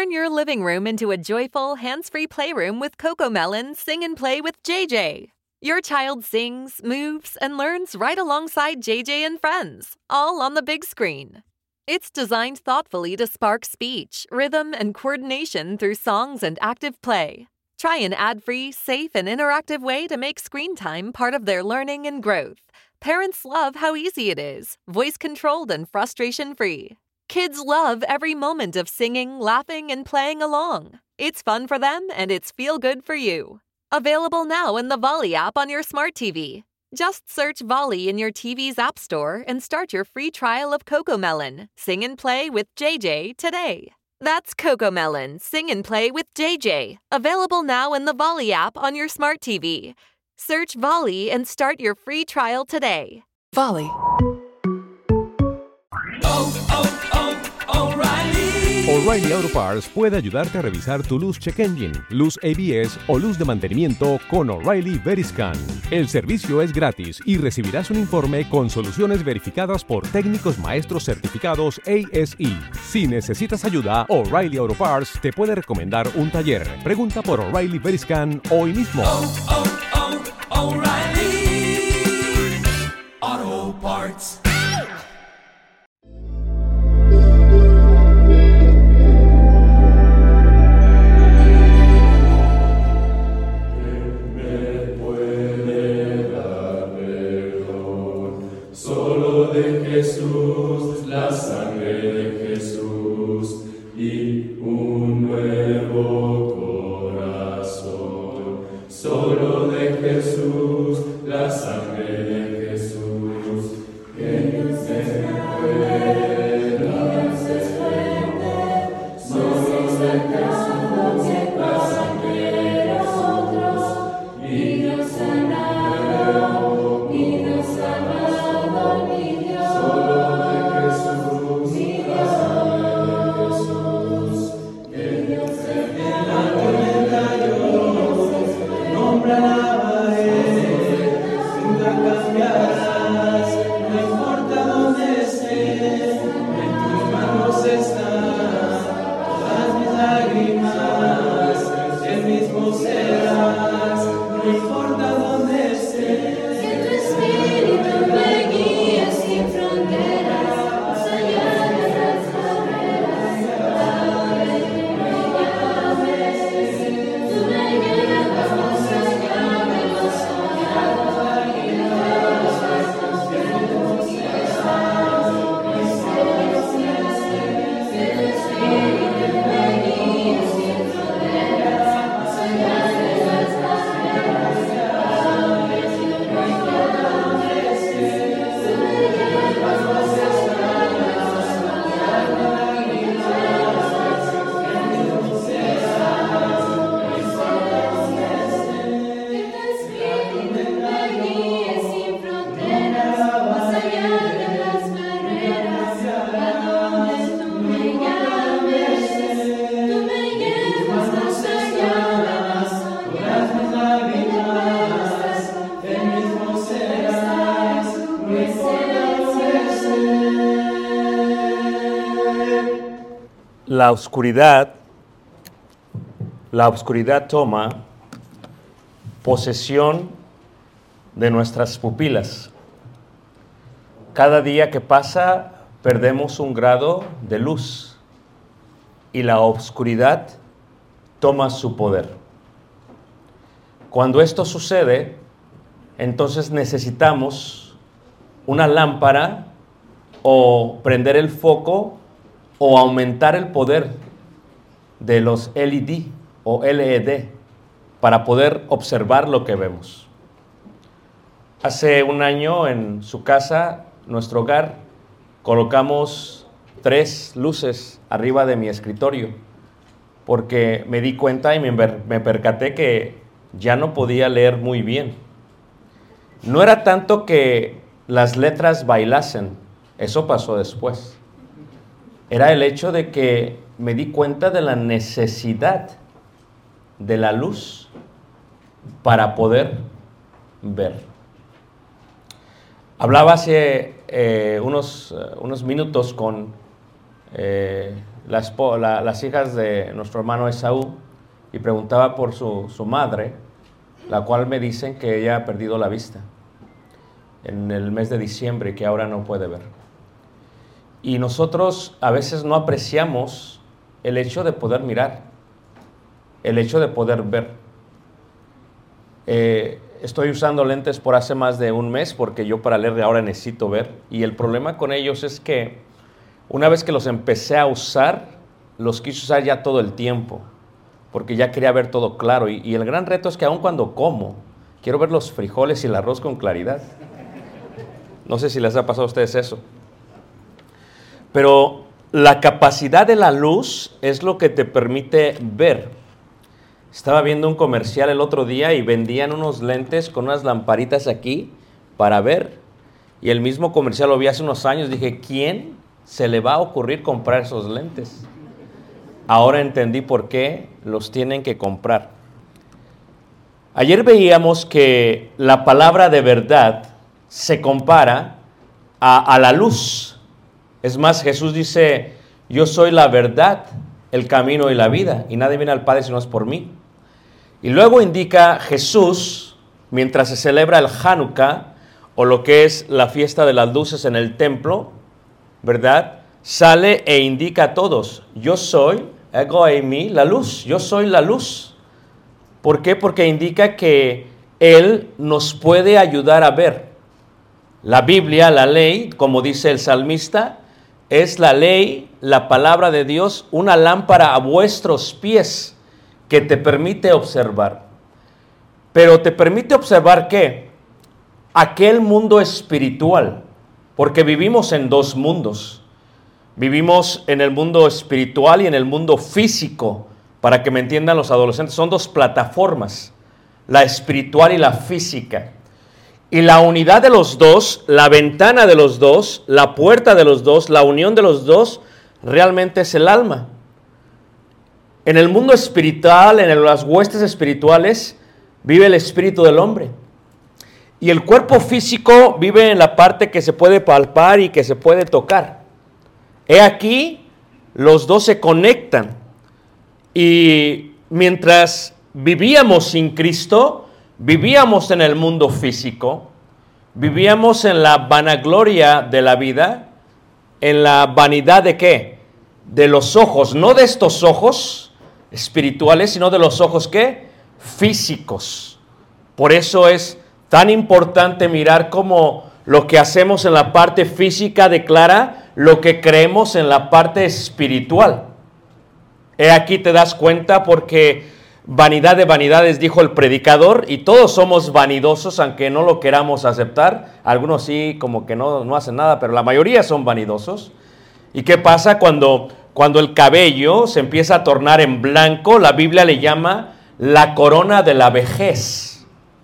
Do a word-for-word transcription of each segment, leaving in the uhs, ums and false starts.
Turn your living room into a joyful, hands-free playroom with CoComelon Sing and Play with J J. Your child sings, moves, and learns right alongside J J and friends, all on the big screen. It's designed thoughtfully to spark speech, rhythm, and coordination through songs and active play. Try an ad-free, safe, and interactive way to make screen time part of their learning and growth. Parents love how easy it is, voice-controlled and frustration-free. Kids love every moment of singing, laughing, and playing along. It's fun for them, and it's feel-good for you. Available now in the Volley app on your smart T V. Just search Volley in your T V's app store and start your free trial of CoComelon Sing and Play with J J today. That's CoComelon Sing and Play with J J. Available now in the Volley app on your smart T V. Search Volley and start your free trial today. Volley. Oh, oh, oh, O'Reilly. O'Reilly Auto Parts puede ayudarte a revisar tu luz check engine, luz A B S o luz de mantenimiento con O'Reilly Veriscan. El servicio es gratis y recibirás un informe con soluciones verificadas por técnicos maestros certificados A S E. Si necesitas ayuda, O'Reilly Auto Parts te puede recomendar un taller. Pregunta por O'Reilly Veriscan hoy mismo. Oh, oh, oh, O'Reilly Auto Parts. Jesús, la sangre de Jesús y un nuevo corazón. Solo de Jesús, la sangre de Jesús, que nos recuerda, nos fuerte. Solo de Jesús, la sangre de nosotros y nos sanado, y nos sanado, y La oscuridad, la oscuridad toma posesión de nuestras pupilas. Cada día que pasa perdemos un grado de luz y la oscuridad toma su poder. Cuando esto sucede, entonces necesitamos una lámpara o prender el foco o aumentar el poder de los L E D o L E D para poder observar lo que vemos. Hace un año en su casa, nuestro hogar, colocamos tres luces arriba de mi escritorio porque me di cuenta y me, me percaté que ya no podía leer muy bien. No era tanto que las letras bailasen, eso pasó después. Era el hecho de que me di cuenta de la necesidad de la luz para poder ver. Hablaba hace eh, unos, uh, unos minutos con eh, la espo- la- las hijas de nuestro hermano Esaú y preguntaba por su, su madre, la cual me dicen que ella ha perdido la vista en el mes de diciembre, que ahora no puede ver. Y nosotros a veces no apreciamos el hecho de poder mirar, el hecho de poder ver. Eh, estoy usando lentes por hace más de un mes porque yo para leer ahora necesito ver. Y el problema con ellos es que una vez que los empecé a usar, los quise usar ya todo el tiempo, porque ya quería ver todo claro. Y, y el gran reto es que aun cuando como, quiero ver los frijoles y el arroz con claridad. No sé si les ha pasado a ustedes eso. Pero la capacidad de la luz es lo que te permite ver. Estaba viendo un comercial el otro día y vendían unos lentes con unas lamparitas aquí para ver. Y el mismo comercial lo vi hace unos años. Dije, ¿quién se le va a ocurrir comprar esos lentes? Ahora entendí por qué los tienen que comprar. Ayer veíamos que la palabra de verdad se compara a, a la luz. Es más, Jesús dice, yo soy la verdad, el camino y la vida, y nadie viene al Padre si no es por mí. Y luego indica Jesús, mientras se celebra el Hanukkah, o lo que es la fiesta de las luces en el templo, ¿verdad? Sale e indica a todos, yo soy, ego eimi, la luz, yo soy la luz. ¿Por qué? Porque indica que Él nos puede ayudar a ver. La Biblia, la ley, como dice el salmista, es la ley, la palabra de Dios, una lámpara a vuestros pies que te permite observar. Pero te permite observar ¿qué? Aquel mundo espiritual, porque vivimos en dos mundos. Vivimos en el mundo espiritual y en el mundo físico, para que me entiendan los adolescentes. Son dos plataformas, la espiritual y la física. Y la unidad de los dos, la ventana de los dos, la puerta de los dos, la unión de los dos, realmente es el alma. En el mundo espiritual, en las huestes espirituales, vive el espíritu del hombre. Y el cuerpo físico vive en la parte que se puede palpar y que se puede tocar. He aquí, los dos se conectan. Y mientras vivíamos sin Cristo, vivíamos en el mundo físico, vivíamos en la vanagloria de la vida, en la vanidad de ¿qué? De los ojos, no de estos ojos espirituales, sino de los ojos ¿qué? Físicos. Por eso es tan importante mirar cómo lo que hacemos en la parte física declara lo que creemos en la parte espiritual. He aquí te das cuenta porque vanidad de vanidades, dijo el predicador, y todos somos vanidosos, aunque no lo queramos aceptar. Algunos sí, como que no, no hacen nada, pero la mayoría son vanidosos. ¿Y qué pasa cuando, cuando el cabello se empieza a tornar en blanco? La Biblia le llama la corona de la vejez.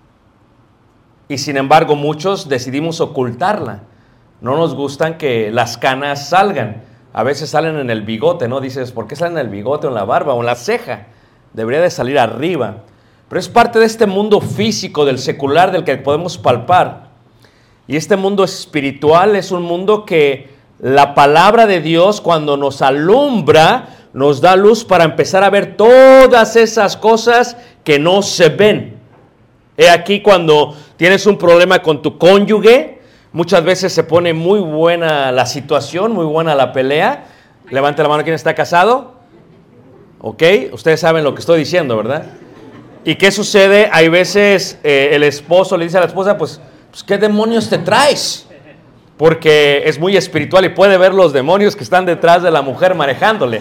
Y sin embargo, muchos decidimos ocultarla. No nos gustan que las canas salgan. A veces salen en el bigote, ¿no? Dices, ¿por qué salen en el bigote o en la barba o en la ceja? Debería de salir arriba. Pero es parte de este mundo físico, del secular, del que podemos palpar. Y este mundo espiritual es un mundo que la palabra de Dios, cuando nos alumbra, nos da luz para empezar a ver todas esas cosas que no se ven. He aquí cuando tienes un problema con tu cónyuge, muchas veces se pone muy buena la situación, muy buena la pelea. Levante la mano quien está casado. ¿Ok? Ustedes saben lo que estoy diciendo, ¿verdad? ¿Y qué sucede? Hay veces eh, el esposo le dice a la esposa, pues, pues, ¿qué demonios te traes? Porque es muy espiritual y puede ver los demonios que están detrás de la mujer manejándole.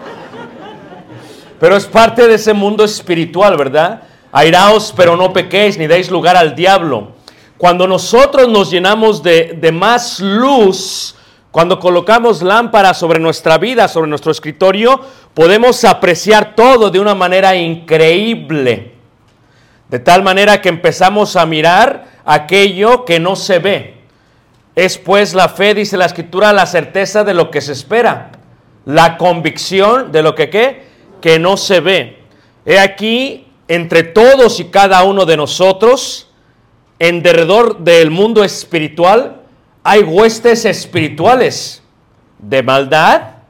Pero es parte de ese mundo espiritual, ¿verdad? Airaos, pero no pequéis, ni deis lugar al diablo. Cuando nosotros nos llenamos de, de más luz, cuando colocamos lámparas sobre nuestra vida, sobre nuestro escritorio, podemos apreciar todo de una manera increíble. De tal manera que empezamos a mirar aquello que no se ve. Es pues la fe, dice la Escritura, la certeza de lo que se espera. La convicción de lo que ¿qué? Que no se ve. He aquí, entre todos y cada uno de nosotros, en derredor del mundo espiritual, hay huestes espirituales de maldad,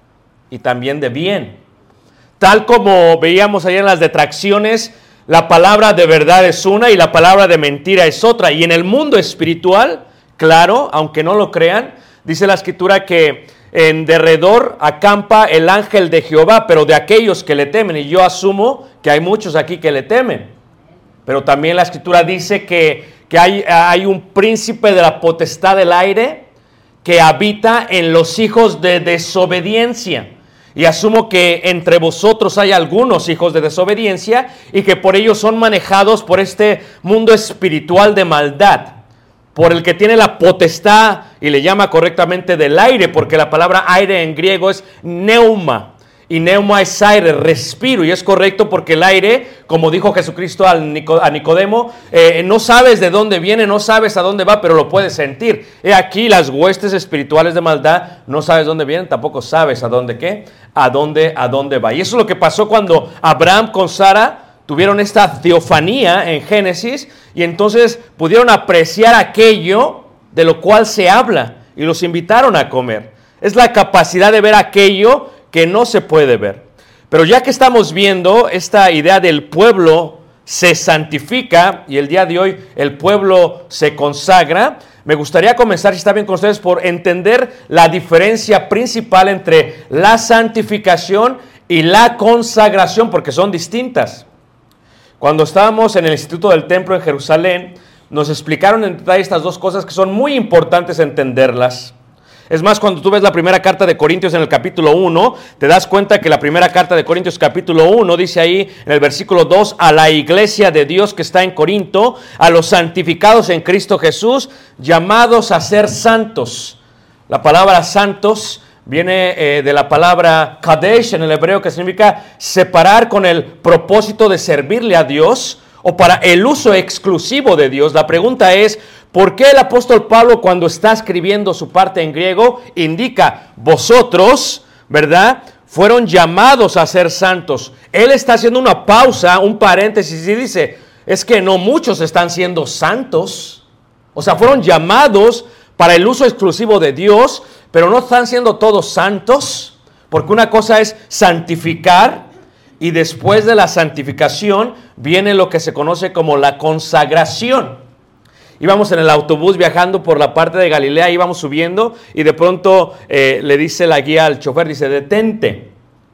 y también de bien. Tal como veíamos ayer en las detracciones, la palabra de verdad es una y la palabra de mentira es otra. Y en el mundo espiritual, claro, aunque no lo crean, dice la Escritura que en derredor acampa el ángel de Jehová, pero de aquellos que le temen. Y yo asumo que hay muchos aquí que le temen. Pero también la Escritura dice que, que hay, hay un príncipe de la potestad del aire que habita en los hijos de desobediencia. Y asumo que entre vosotros hay algunos hijos de desobediencia y que por ello son manejados por este mundo espiritual de maldad, por el que tiene la potestad, y le llama correctamente del aire, porque la palabra aire en griego es neuma, y neuma es aire, respiro, y es correcto porque el aire, como dijo Jesucristo al Nico, a Nicodemo, eh, no sabes de dónde viene, no sabes a dónde va, pero lo puedes sentir. He aquí las huestes espirituales de maldad, no sabes dónde vienen, tampoco sabes a dónde qué, a dónde, a dónde va. Y eso es lo que pasó cuando Abraham con Sara tuvieron esta teofanía en Génesis, y entonces pudieron apreciar aquello de lo cual se habla, y los invitaron a comer. Es la capacidad de ver aquello que no se puede ver. Pero ya que estamos viendo esta idea del pueblo se santifica, y el día de hoy el pueblo se consagra, me gustaría comenzar, si está bien con ustedes, por entender la diferencia principal entre la santificación y la consagración, porque son distintas. Cuando estábamos en el Instituto del Templo en Jerusalén, nos explicaron en detalle estas dos cosas que son muy importantes entenderlas. Es más, cuando tú ves la primera carta de Corintios en el capítulo uno, te das cuenta que la primera carta de Corintios capítulo uno dice ahí en el versículo dos, a la iglesia de Dios que está en Corinto, a los santificados en Cristo Jesús, llamados a ser santos. La palabra santos viene eh, de la palabra kadesh en el hebreo, que significa separar con el propósito de servirle a Dios o para el uso exclusivo de Dios. La pregunta es, ¿por qué el apóstol Pablo, cuando está escribiendo su parte en griego, indica vosotros, ¿verdad?, fueron llamados a ser santos? Él está haciendo una pausa, un paréntesis, y dice, es que no muchos están siendo santos. O sea, fueron llamados para el uso exclusivo de Dios, pero no están siendo todos santos, porque una cosa es santificar, y después de la santificación viene lo que se conoce como la consagración. Íbamos en el autobús viajando por la parte de Galilea, íbamos subiendo y de pronto eh, le dice la guía al chofer, dice, detente.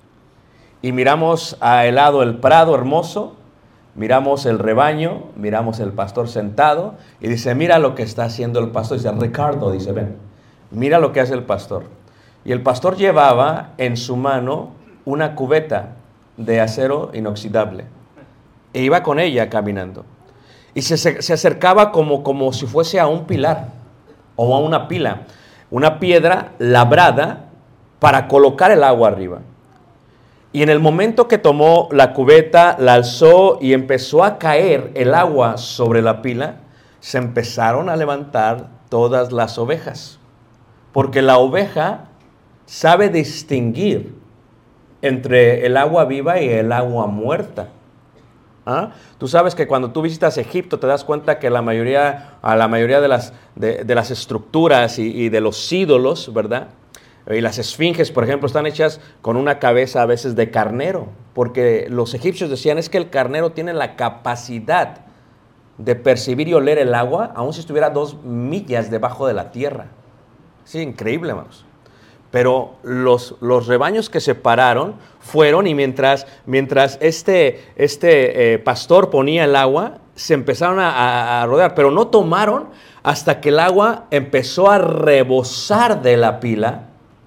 Y miramos al lado el prado hermoso, miramos el rebaño, miramos el pastor sentado y dice, mira lo que está haciendo el pastor. Dice, Ricardo, dice, ven, mira lo que hace el pastor. Y el pastor llevaba en su mano una cubeta de acero inoxidable e iba con ella caminando. Y se, se acercaba como, como si fuese a un pilar o a una pila, una piedra labrada para colocar el agua arriba. Y en el momento que tomó la cubeta, la alzó y empezó a caer el agua sobre la pila, se empezaron a levantar todas las ovejas. Porque la oveja sabe distinguir entre el agua viva y el agua muerta. ¿Ah? Tú sabes que cuando tú visitas Egipto te das cuenta que la mayoría, a la mayoría de las, de, de las estructuras y, y de los ídolos, ¿verdad? Y las esfinges, por ejemplo, están hechas con una cabeza a veces de carnero, porque los egipcios decían es que el carnero tiene la capacidad de percibir y oler el agua, aun si estuviera dos millas debajo de la tierra. Sí, increíble, hermanos. Pero los, los rebaños que se pararon fueron y mientras, mientras este, este eh, pastor ponía el agua, se empezaron a, a rodear, pero no tomaron hasta que el agua empezó a rebosar de la pila.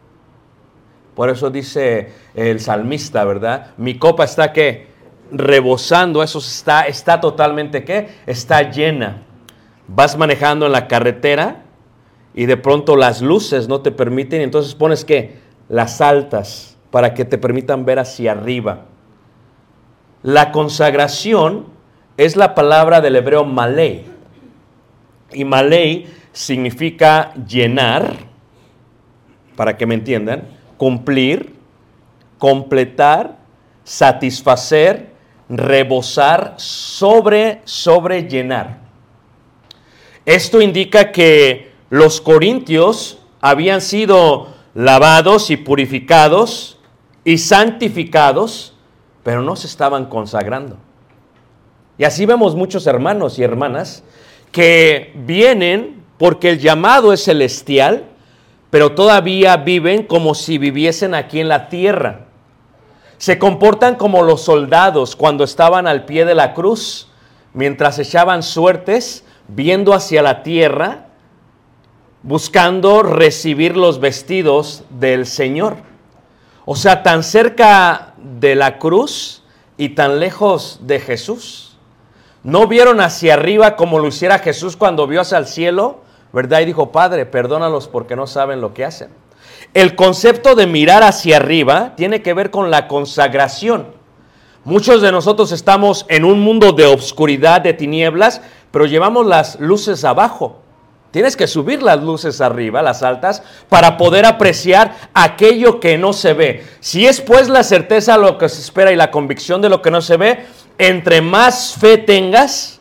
Por eso dice el salmista, ¿verdad? Mi copa está, ¿qué? Rebosando, eso está, está totalmente, ¿qué? Está llena. Vas manejando en la carretera y de pronto las luces no te permiten, y entonces pones, ¿qué? Las altas, para que te permitan ver hacia arriba. La consagración es la palabra del hebreo malei. Y malei significa llenar, para que me entiendan, cumplir, completar, satisfacer, rebosar, sobre, sobre llenar. Esto indica que los corintios habían sido lavados y purificados y santificados, pero no se estaban consagrando. Y así vemos muchos hermanos y hermanas que vienen porque el llamado es celestial, pero todavía viven como si viviesen aquí en la tierra. Se comportan como los soldados cuando estaban al pie de la cruz, mientras echaban suertes, viendo hacia la tierra, buscando recibir los vestidos del Señor. O sea, tan cerca de la cruz y tan lejos de Jesús. No vieron hacia arriba como lo hiciera Jesús cuando vio hacia el cielo, ¿verdad? Y dijo, Padre, perdónalos porque no saben lo que hacen. El concepto de mirar hacia arriba tiene que ver con la consagración. Muchos de nosotros estamos en un mundo de obscuridad, de tinieblas, pero llevamos las luces abajo. Tienes que subir las luces arriba, las altas, para poder apreciar aquello que no se ve. Si es pues la certeza de lo que se espera y la convicción de lo que no se ve, entre más fe tengas,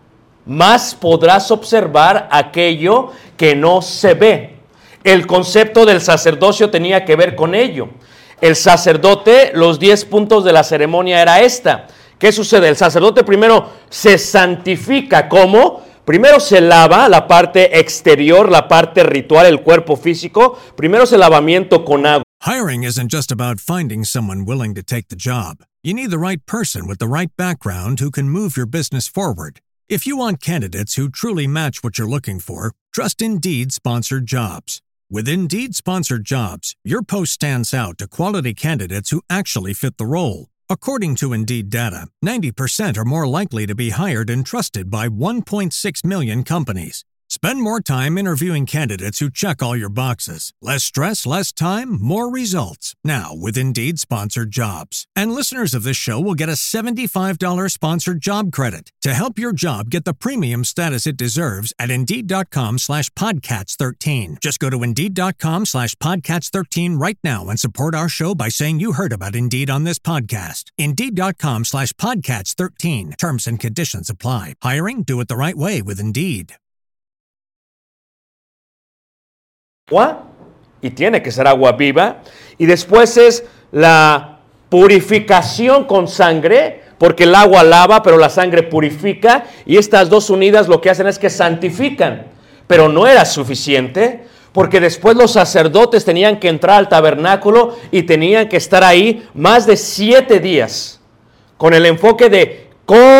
más podrás observar aquello que no se ve. El concepto del sacerdocio tenía que ver con ello. El sacerdote, los diez puntos de la ceremonia era esta. ¿Qué sucede? El sacerdote primero se santifica. ¿Cómo? Primero se lava la parte exterior, la parte ritual, el cuerpo físico. Primero es el lavamiento con agua. Hiring isn't just about finding someone willing to take the job. You need the right person with the right background who can move your business forward. If you want candidates who truly match what you're looking for, trust Indeed Sponsored Jobs. With Indeed Sponsored Jobs, your post stands out to quality candidates who actually fit the role. According to Indeed data, ninety percent are more likely to be hired and trusted by one point six million companies. Spend more time interviewing candidates who check all your boxes. Less stress, less time, more results. Now with Indeed Sponsored Jobs. And listeners of this show will get a seventy-five dollars sponsored job credit to help your job get the premium status it deserves at Indeed.com slash Podcats 13. Just go to Indeed.com slash Podcats 13 right now and support our show by saying you heard about Indeed on this podcast. Indeed.com slash Podcats 13. Terms and conditions apply. Hiring? Do it the right way with Indeed. Agua, y tiene que ser agua viva, y después es la purificación con sangre, porque el agua lava, pero la sangre purifica, y estas dos unidas lo que hacen es que santifican, pero no era suficiente, porque después los sacerdotes tenían que entrar al tabernáculo y tenían que estar ahí más de siete días, con el enfoque de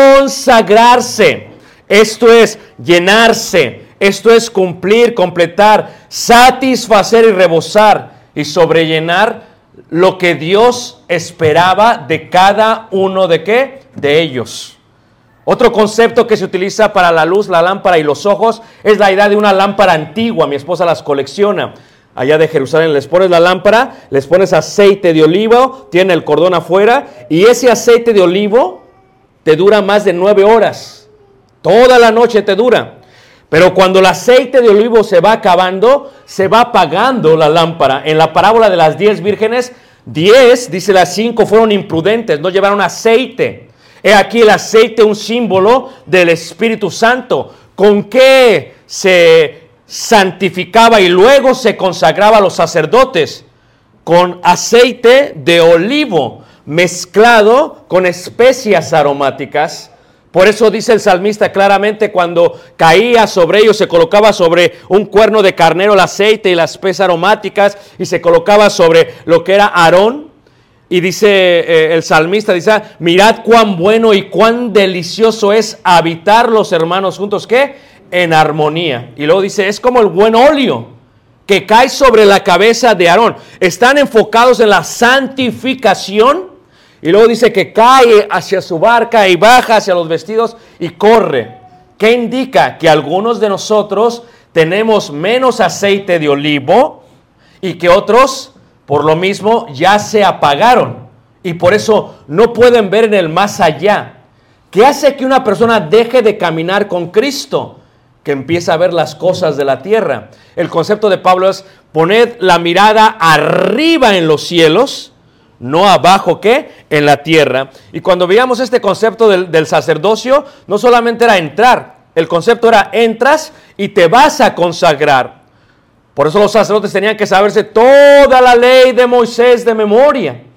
consagrarse, esto es llenarse. Esto es cumplir, completar, satisfacer y rebosar y sobrellenar lo que Dios esperaba de cada uno de qué, de ellos. Otro concepto que se utiliza para la luz, la lámpara y los ojos es la idea de una lámpara antigua. Mi esposa las colecciona. Allá de Jerusalén les pones la lámpara, les pones aceite de olivo, tiene el cordón afuera y ese aceite de olivo te dura más de nueve horas. Toda la noche te dura. Pero cuando el aceite de olivo se va acabando, se va apagando la lámpara. En la parábola de las diez vírgenes, diez, dice las cinco, fueron imprudentes, no llevaron aceite. He aquí el aceite, un símbolo del Espíritu Santo. ¿Con qué se santificaba y luego se consagraba a los sacerdotes? Con aceite de olivo mezclado con especias aromáticas. Por eso dice el salmista claramente, cuando caía sobre ellos, se colocaba sobre un cuerno de carnero el aceite y las especias aromáticas, y se colocaba sobre lo que era Aarón. Y dice eh, el salmista, dice, mirad cuán bueno y cuán delicioso es habitar los hermanos juntos, ¿qué? En armonía. Y luego dice, es como el buen óleo que cae sobre la cabeza de Aarón. Están enfocados en la santificación. Y luego dice que cae hacia su barca y baja hacia los vestidos y corre. ¿Qué indica? Que algunos de nosotros tenemos menos aceite de olivo y que otros, por lo mismo, ya se apagaron. Y por eso no pueden ver en el más allá. ¿Qué hace que una persona deje de caminar con Cristo? Que empieza a ver las cosas de la tierra. El concepto de Pablo es poned la mirada arriba en los cielos, no abajo, ¿qué? En la tierra. Y cuando veíamos este concepto del, del sacerdocio, no solamente era entrar, el concepto era entras y te vas a consagrar. Por eso los sacerdotes tenían que saberse toda la ley de Moisés de memoria.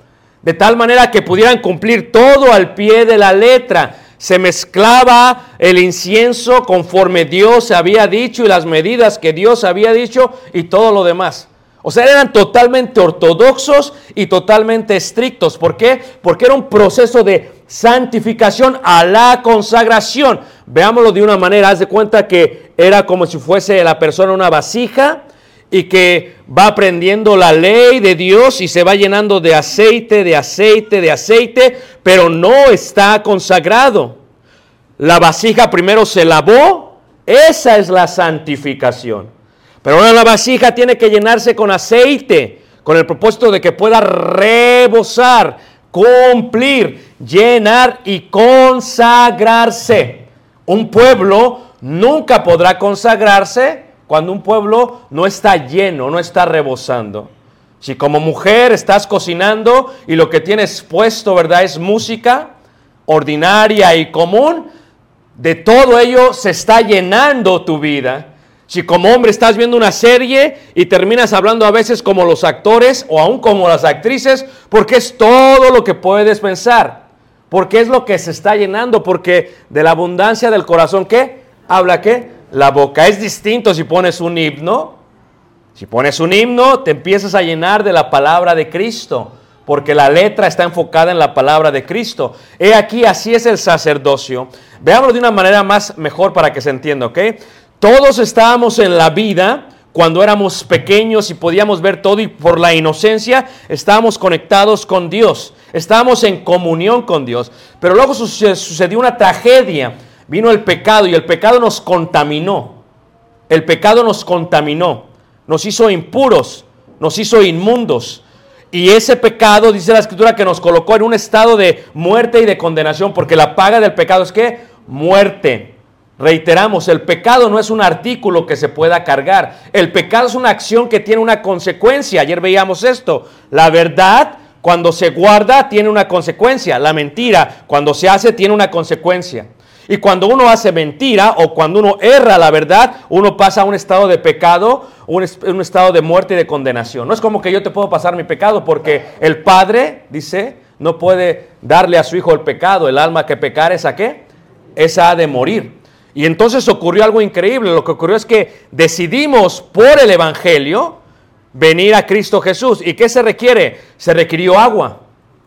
de tal manera que pudieran cumplir todo al pie de la letra. Se mezclaba el incienso conforme Dios había dicho y las medidas que Dios había dicho y todo lo demás. O sea, eran totalmente ortodoxos y totalmente estrictos. ¿Por qué? Porque era un proceso de santificación a la consagración. Veámoslo de una manera, haz de cuenta que era como si fuese la persona una vasija y que va aprendiendo la ley de Dios y se va llenando de aceite, de aceite, de aceite, pero no está consagrado. La vasija primero se lavó, esa es la santificación. Pero ahora la vasija tiene que llenarse con aceite, con el propósito de que pueda rebosar, cumplir, llenar y consagrarse. Un pueblo nunca podrá consagrarse cuando un pueblo no está lleno, no está rebosando. Si como mujer estás cocinando y lo que tienes puesto, ¿verdad?, es música ordinaria y común, de todo ello se está llenando tu vida. Si como hombre estás viendo una serie y terminas hablando a veces como los actores o aún como las actrices, porque es todo lo que puedes pensar, porque es lo que se está llenando, porque de la abundancia del corazón, ¿qué? Habla, ¿qué? La boca. Es distinto si pones un himno. Si pones un himno, te empiezas a llenar de la palabra de Cristo, porque la letra está enfocada en la palabra de Cristo. He aquí, así es el sacerdocio. Veámoslo de una manera más mejor para que se entienda, ¿ok? Todos estábamos en la vida cuando éramos pequeños y podíamos ver todo, y por la inocencia estábamos conectados con Dios, estábamos en comunión con Dios. Pero luego sucedió una tragedia, vino el pecado y el pecado nos contaminó. El pecado nos contaminó, nos hizo impuros, nos hizo inmundos. Y ese pecado, dice la Escritura, que nos colocó en un estado de muerte y de condenación, porque la paga del pecado es ¿qué? Muerte. Reiteramos, el pecado no es un artículo que se pueda cargar. El pecado es una acción que tiene una consecuencia. Ayer veíamos esto. La verdad, cuando se guarda, tiene una consecuencia. La mentira, cuando se hace, tiene una consecuencia. Y cuando uno hace mentira o cuando uno erra la verdad, uno pasa a un estado de pecado, un, un estado de muerte y de condenación. No es como que yo te puedo pasar mi pecado, porque el Padre, dice, no puede darle a su Hijo el pecado. El alma que pecar, ¿esa qué? Esa ha de morir. Y entonces ocurrió algo increíble. Lo que ocurrió es que decidimos por el Evangelio venir a Cristo Jesús. ¿Y qué se requiere? Se requirió agua.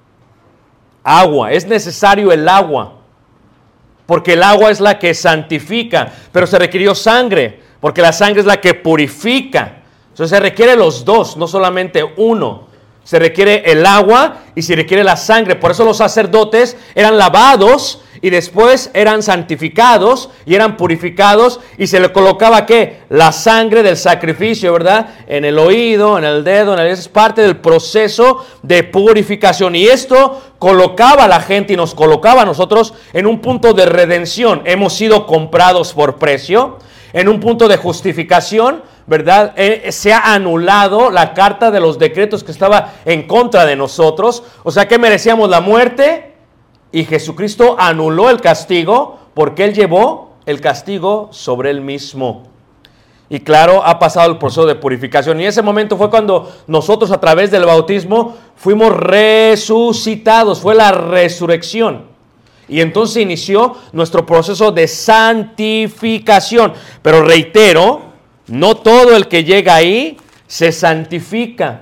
Agua. Es necesario el agua, porque el agua es la que santifica. Pero se requirió sangre, porque la sangre es la que purifica. Entonces se requiere los dos, no solamente uno. Se requiere el agua y se requiere la sangre. Por eso los sacerdotes eran lavados y después eran santificados y eran purificados, y se le colocaba ¿qué? La sangre del sacrificio, ¿verdad? En el oído, en el dedo, en el... es parte del proceso de purificación. Y esto colocaba a la gente y nos colocaba a nosotros en un punto de redención. Hemos sido comprados por precio, en un punto de justificación, ¿verdad? Eh, se ha anulado la carta de los decretos que estaba en contra de nosotros. O sea que merecíamos la muerte, y Jesucristo anuló el castigo porque Él llevó el castigo sobre Él mismo. Y claro, ha pasado el proceso de purificación. Y ese momento fue cuando nosotros, a través del bautismo, fuimos resucitados. Fue la resurrección. Y entonces inició nuestro proceso de santificación. Pero reitero, no todo el que llega ahí se santifica.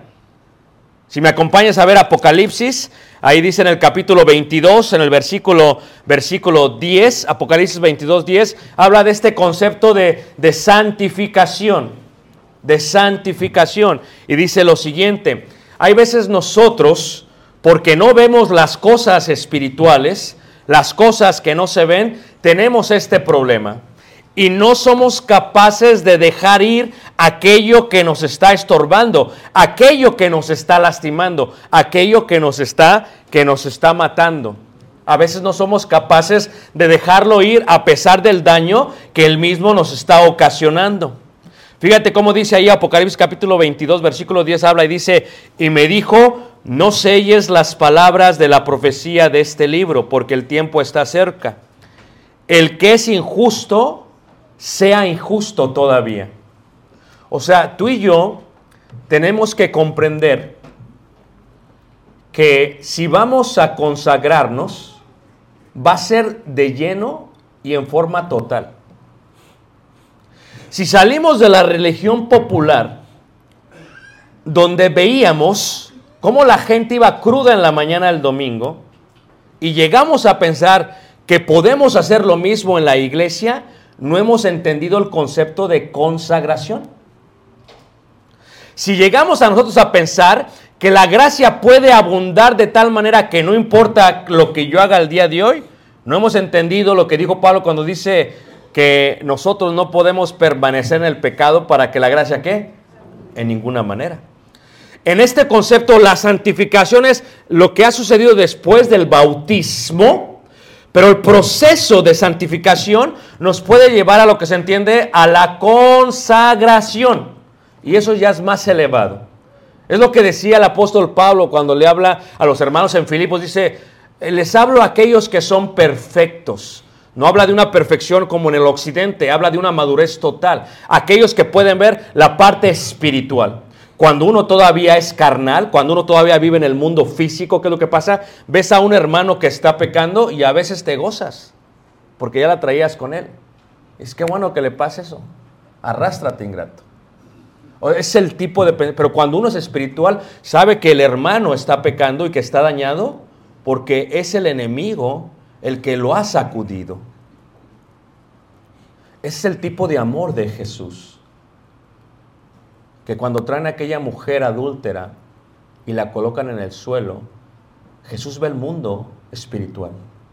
Si me acompañas a ver Apocalipsis, ahí dice en el capítulo veintidós, en el versículo, versículo diez, Apocalipsis veintidós, diez, habla de este concepto de, de santificación, de santificación. Y dice lo siguiente: hay veces nosotros, porque no vemos las cosas espirituales, las cosas que no se ven, tenemos este problema. Y no somos capaces de dejar ir aquello que nos está estorbando, aquello que nos está lastimando, aquello que nos está, que nos está matando. A veces no somos capaces de dejarlo ir a pesar del daño que él mismo nos está ocasionando. Fíjate cómo dice ahí Apocalipsis capítulo veintidós, versículo diez, habla y dice: y me dijo, no selles las palabras de la profecía de este libro, porque el tiempo está cerca. El que es injusto, sea injusto todavía. O sea, tú y yo tenemos que comprender que si vamos a consagrarnos, va a ser de lleno y en forma total. Si salimos de la religión popular, donde veíamos cómo la gente iba cruda en la mañana del domingo, y llegamos a pensar que podemos hacer lo mismo en la iglesia, no hemos entendido el concepto de consagración. Si llegamos a nosotros a pensar que la gracia puede abundar de tal manera que no importa lo que yo haga el día de hoy, no hemos entendido lo que dijo Pablo cuando dice que nosotros no podemos permanecer en el pecado para que la gracia, ¿qué? En ninguna manera. En este concepto, la santificación es lo que ha sucedido después del bautismo, pero el proceso de santificación nos puede llevar a lo que se entiende a la consagración. Y eso ya es más elevado. Es lo que decía el apóstol Pablo cuando le habla a los hermanos en Filipos. Dice, les hablo a aquellos que son perfectos. No habla de una perfección como en el occidente, habla de una madurez total. Aquellos que pueden ver la parte espiritual. Cuando uno todavía es carnal, cuando uno todavía vive en el mundo físico, ¿qué es lo que pasa? Ves a un hermano que está pecando y a veces te gozas, porque ya la traías con él. Es que bueno que le pase eso. Arrástrate, ingrato. Es el tipo de... Pero cuando uno es espiritual, sabe que el hermano está pecando y que está dañado, porque es el enemigo el que lo ha sacudido. Ese es el tipo de amor de Jesús. Que cuando traen a aquella mujer adúltera y la colocan en el suelo, Jesús ve el mundo espiritual.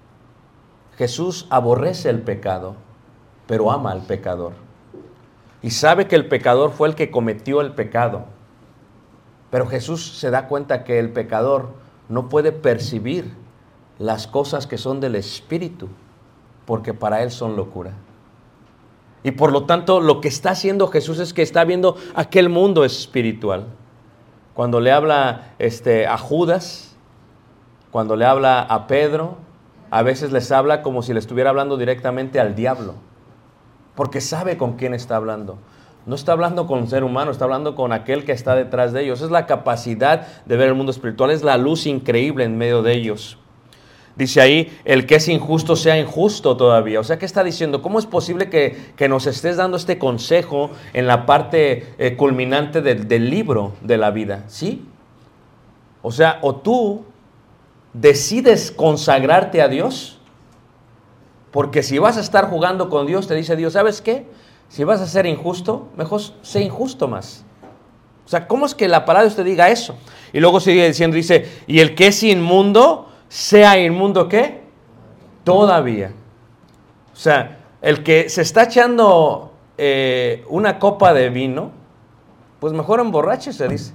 Jesús aborrece el pecado, pero ama al pecador. Y sabe que el pecador fue el que cometió el pecado. Pero Jesús se da cuenta que el pecador no puede percibir las cosas que son del Espíritu, porque para él son locura. Y por lo tanto, lo que está haciendo Jesús es que está viendo aquel mundo espiritual. Cuando le habla este, a Judas, cuando le habla a Pedro, a veces les habla como si le estuviera hablando directamente al diablo. Porque sabe con quién está hablando. No está hablando con un ser humano, está hablando con aquel que está detrás de ellos. Es la capacidad de ver el mundo espiritual, es la luz increíble en medio de ellos. Dice ahí, el que es injusto sea injusto todavía. O sea, ¿qué está diciendo? ¿Cómo es posible que, que nos estés dando este consejo en la parte eh, culminante del, del libro de la vida? ¿Sí? O sea, o tú decides consagrarte a Dios, porque si vas a estar jugando con Dios, te dice Dios, ¿sabes qué? Si vas a ser injusto, mejor sé injusto más. O sea, ¿cómo es que la palabra de usted diga eso? Y luego sigue diciendo, dice, y el que es inmundo, sea inmundo, ¿qué? Todavía. O sea, el que se está echando eh, una copa de vino, pues mejor emborráchese, dice.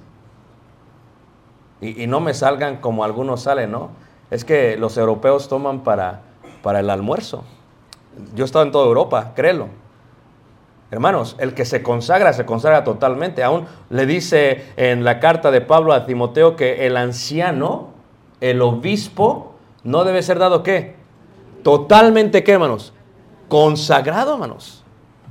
Y, y no me salgan como algunos salen, ¿no? Es que los europeos toman para... para el almuerzo. Yo he estado en toda Europa, créelo. Hermanos, el que se consagra, se consagra totalmente. Aún le dice en la carta de Pablo a Timoteo que el anciano, el obispo, no debe ser dado, ¿qué? Totalmente, ¿qué, hermanos? Consagrado, hermanos.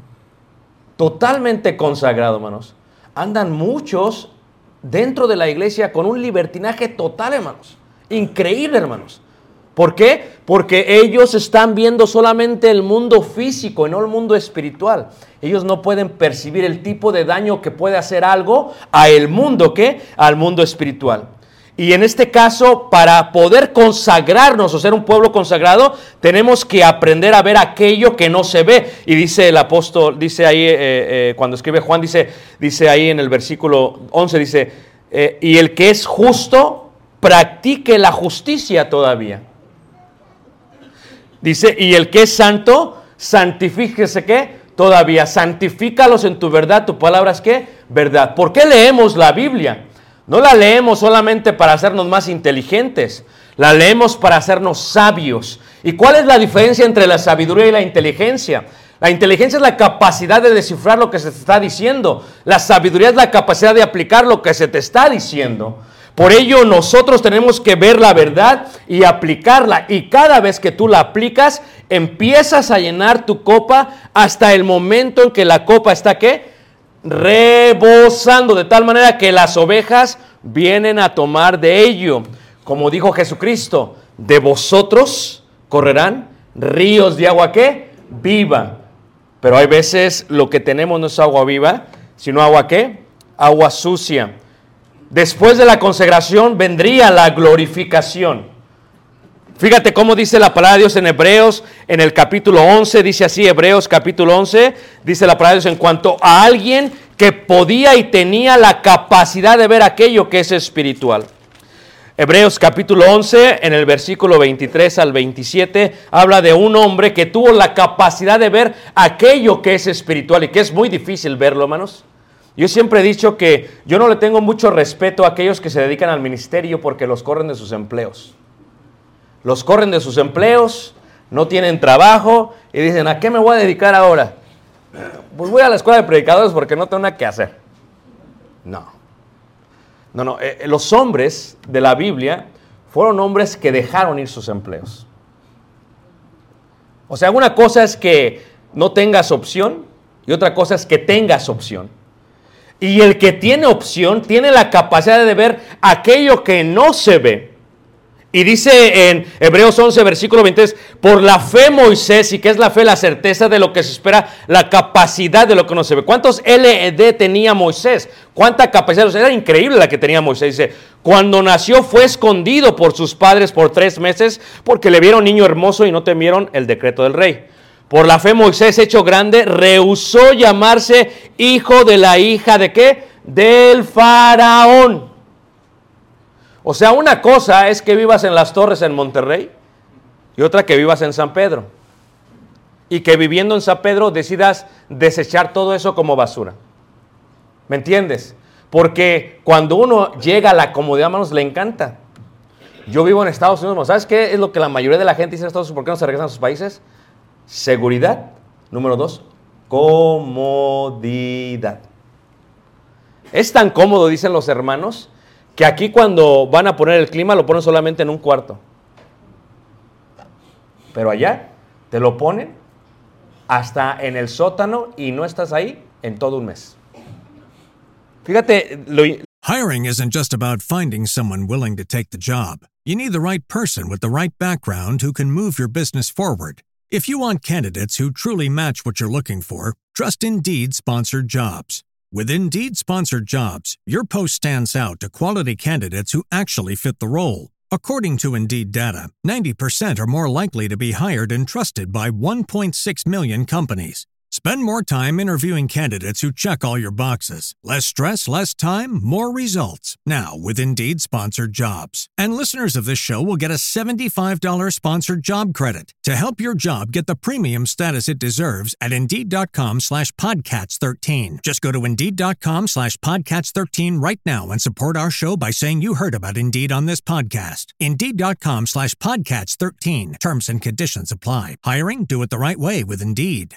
Totalmente consagrado, hermanos. Andan muchos dentro de la iglesia con un libertinaje total, hermanos. Increíble, hermanos. ¿Por qué? Porque ellos están viendo solamente el mundo físico y no el mundo espiritual. Ellos no pueden percibir el tipo de daño que puede hacer algo a el mundo, ¿qué? Al mundo espiritual. Y en este caso, para poder consagrarnos o ser un pueblo consagrado, tenemos que aprender a ver aquello que no se ve. Y dice el apóstol, dice ahí, eh, eh, cuando escribe Juan, dice, dice ahí en el versículo once, dice, eh, y el que es justo, practique la justicia todavía. Dice, y el que es santo, santifíquese, ¿qué? Todavía, santifícalos en tu verdad, tu palabra es, ¿qué? Verdad. ¿Por qué leemos la Biblia? No la leemos solamente para hacernos más inteligentes, la leemos para hacernos sabios. ¿Y cuál es la diferencia entre la sabiduría y la inteligencia? La inteligencia es la capacidad de descifrar lo que se te está diciendo. La sabiduría es la capacidad de aplicar lo que se te está diciendo. Por ello nosotros tenemos que ver la verdad y aplicarla. Y cada vez que tú la aplicas, empiezas a llenar tu copa hasta el momento en que la copa está, ¿qué? Rebosando, de tal manera que las ovejas vienen a tomar de ello. como dijo Jesucristo, de vosotros correrán ríos de agua, ¿qué? Viva. Pero hay veces lo que tenemos no es agua viva, sino agua, ¿qué? Agua sucia. Después de la consagración vendría la glorificación. Fíjate cómo dice la palabra de Dios en Hebreos, en el capítulo once, dice así, Hebreos capítulo once, dice la palabra de Dios en cuanto a alguien que podía y tenía la capacidad de ver aquello que es espiritual. Hebreos capítulo once, en el versículo veintitrés al veintisiete, habla de un hombre que tuvo la capacidad de ver aquello que es espiritual y que es muy difícil verlo, hermanos. Yo siempre he dicho que yo no le tengo mucho respeto a aquellos que se dedican al ministerio porque los corren de sus empleos. Los corren de sus empleos, no tienen trabajo y dicen, ¿a qué me voy a dedicar ahora? Pues voy a la escuela de predicadores porque no tengo nada que hacer. No. No, no. Eh, los hombres de la Biblia fueron hombres que dejaron ir sus empleos. O sea, una cosa es que no tengas opción y otra cosa es que tengas opción. Y el que tiene opción tiene la capacidad de ver aquello que no se ve. Y dice en Hebreos once, versículo veintitrés, por la fe Moisés, ¿y qué es la fe? La certeza de lo que se espera, la capacidad de lo que no se ve. ¿Cuántos L E D tenía Moisés? ¿Cuánta capacidad? O sea, era increíble la que tenía Moisés. Dice, cuando nació fue escondido por sus padres por tres meses porque le vieron niño hermoso y no temieron el decreto del rey. Por la fe Moisés, hecho grande, rehusó llamarse hijo de la hija ¿de qué? Del faraón. O sea, una cosa es que vivas en Las Torres en Monterrey y otra que vivas en San Pedro. Y que viviendo en San Pedro decidas desechar todo eso como basura. ¿Me entiendes? Porque cuando uno llega a la comodidad, hermanos, le encanta. Yo vivo en Estados Unidos, ¿sabes qué es lo que la mayoría de la gente dice en Estados Unidos? ¿Por qué no se regresan a sus países? Seguridad. Número dos, comodidad. Es tan cómodo, dicen los hermanos, que aquí cuando van a poner el clima lo ponen solamente en un cuarto. Pero allá te lo ponen hasta en el sótano y no estás ahí en todo un mes. Fíjate, lo... Hiring isn't just about finding someone willing to take the job. You need the right person with the right background who can move your business forward. If you want candidates who truly match what you're looking for, trust Indeed Sponsored Jobs. With Indeed Sponsored Jobs, your post stands out to quality candidates who actually fit the role. According to Indeed data, ninety percent are more likely to be hired and trusted by one point six million companies. Spend more time interviewing candidates who check all your boxes. Less stress, less time, more results. Now with Indeed Sponsored Jobs. And listeners of this show will get a seventy-five dollars sponsored job credit to help your job get the premium status it deserves at Indeed.com slash Podcats13. Just go to Indeed.com slash Podcats13 right now and support our show by saying you heard about Indeed on this podcast. Indeed.com slash Podcats13. Terms and conditions apply. Hiring? Do it the right way with Indeed.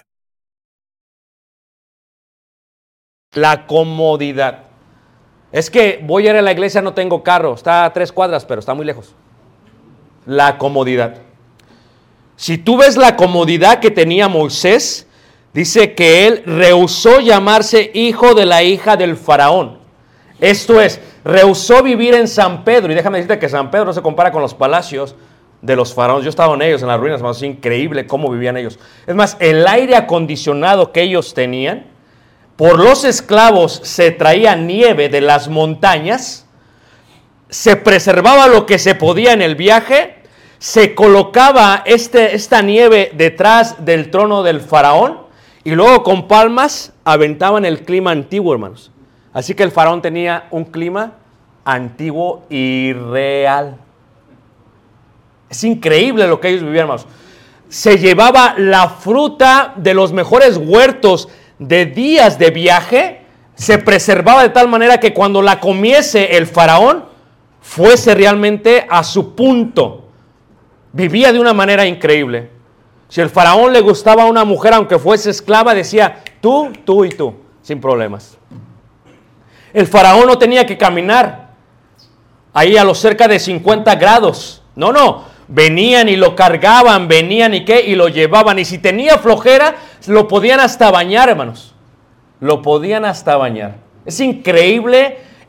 La comodidad. Es que voy a ir a la iglesia, no tengo carro. Está a tres cuadras, pero está muy lejos. La comodidad. Si tú ves la comodidad que tenía Moisés, dice que él rehusó llamarse hijo de la hija del faraón. Esto es, rehusó vivir en San Pedro. Y déjame decirte que San Pedro no se compara con los palacios de los faraones. Yo estaba en ellos, en las ruinas, es increíble cómo vivían ellos. Es más, el aire acondicionado que ellos tenían, por los esclavos se traía nieve de las montañas, se preservaba lo que se podía en el viaje, se colocaba este, esta nieve detrás del trono del faraón y luego con palmas aventaban el clima antiguo, hermanos. Así que el faraón tenía un clima antiguo y real. Es increíble lo que ellos vivían, hermanos. Se llevaba la fruta de los mejores huertos de días de viaje, se preservaba de tal manera que cuando la comiese el faraón, fuese realmente a su punto. Vivía de una manera increíble. Si el faraón le gustaba a una mujer, aunque fuese esclava, decía, tú, tú y tú, sin problemas. El faraón no tenía que caminar ahí a los cerca de cincuenta grados. No, no. Venían y lo cargaban, venían y qué, y lo llevaban. Y si tenía flojera, lo podían hasta bañar, hermanos. Lo podían hasta bañar. Es increíble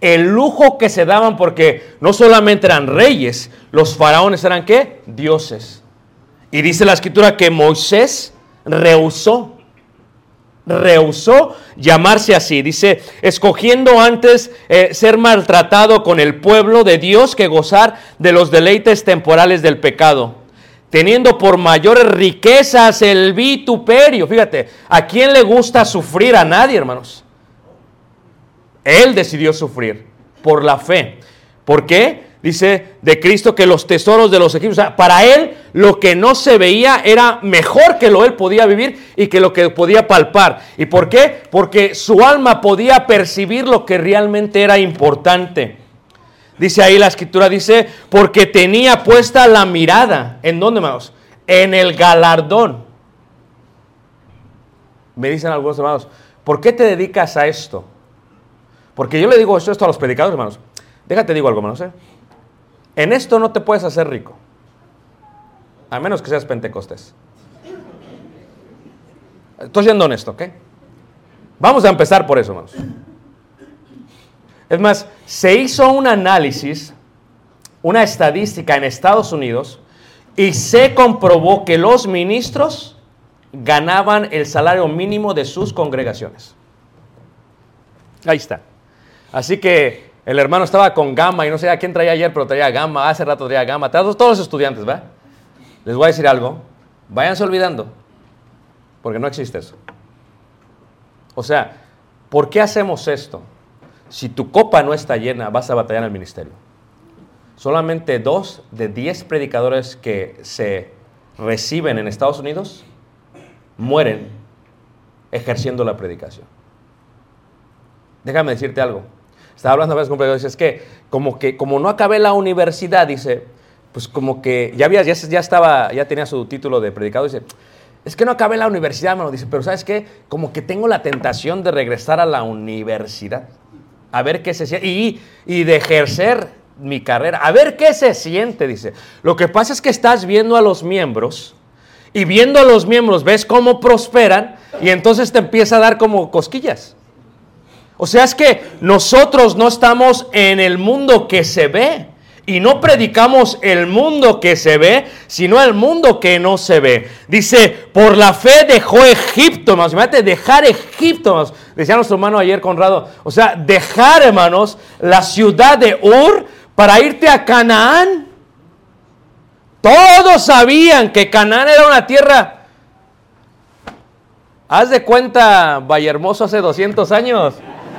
el lujo que se daban, porque no solamente eran reyes, los faraones eran ¿qué? Dioses. Y dice la escritura que Moisés rehusó, rehusó llamarse así. Dice, escogiendo antes eh, ser maltratado con el pueblo de Dios que gozar de los deleites temporales del pecado, teniendo por mayores riquezas el vituperio. Fíjate, ¿a quién le gusta sufrir? A nadie, hermanos. Él decidió sufrir por la fe. ¿Por qué? Dice de Cristo que los tesoros de los egipcios, o sea, para él lo que no se veía era mejor que lo él podía vivir y que lo que podía palpar. ¿Y por qué? Porque su alma podía percibir lo que realmente era importante. Dice ahí la escritura, dice, porque tenía puesta la mirada. ¿En dónde, hermanos? En el galardón. Me dicen algunos hermanos, ¿por qué te dedicas a esto? Porque yo le digo esto, esto a los predicadores, hermanos. Déjate digo algo, hermanos, ¿eh? En esto no te puedes hacer rico, a menos que seas pentecostés. Estoy siendo honesto, ¿ok? Vamos a empezar por eso, hermanos. Es más, se hizo un análisis, una estadística en Estados Unidos, y se comprobó que los ministros ganaban el salario mínimo de sus congregaciones. Ahí está. Así que el hermano estaba con Gama, y no sé a quién traía ayer, pero traía Gama, hace rato traía Gama, todos los estudiantes, ¿verdad? Les voy a decir algo, váyanse olvidando, porque no existe eso. O sea, ¿por qué hacemos esto? Si tu copa no está llena, vas a batallar en el ministerio. Solamente dos de diez predicadores que se reciben en Estados Unidos mueren ejerciendo la predicación. Déjame decirte algo. Estaba hablando a veces con predicadores, es que como que como no acabé la universidad, dice, pues como que ya había, ya, ya estaba, ya tenía su título de predicador, dice, es que no acabé la universidad, hermano, dice, pero ¿sabes qué? Como que tengo la tentación de regresar a la universidad, a ver qué se siente, y, y de ejercer mi carrera, a ver qué se siente, dice. Lo que pasa es que estás viendo a los miembros, y viendo a los miembros ves cómo prosperan, y entonces te empieza a dar como cosquillas. O sea, es que nosotros no estamos en el mundo que se ve y no predicamos el mundo que se ve, sino el mundo que no se ve. Dice, por la fe dejó Egipto, hermanos. Imagínate, dejar Egipto, hermanos. Decía nuestro hermano ayer, Conrado. O sea, dejar, hermanos, la ciudad de Ur para irte a Canaán. Todos sabían que Canaán era una tierra. Haz de cuenta, Vallehermoso hace doscientos años.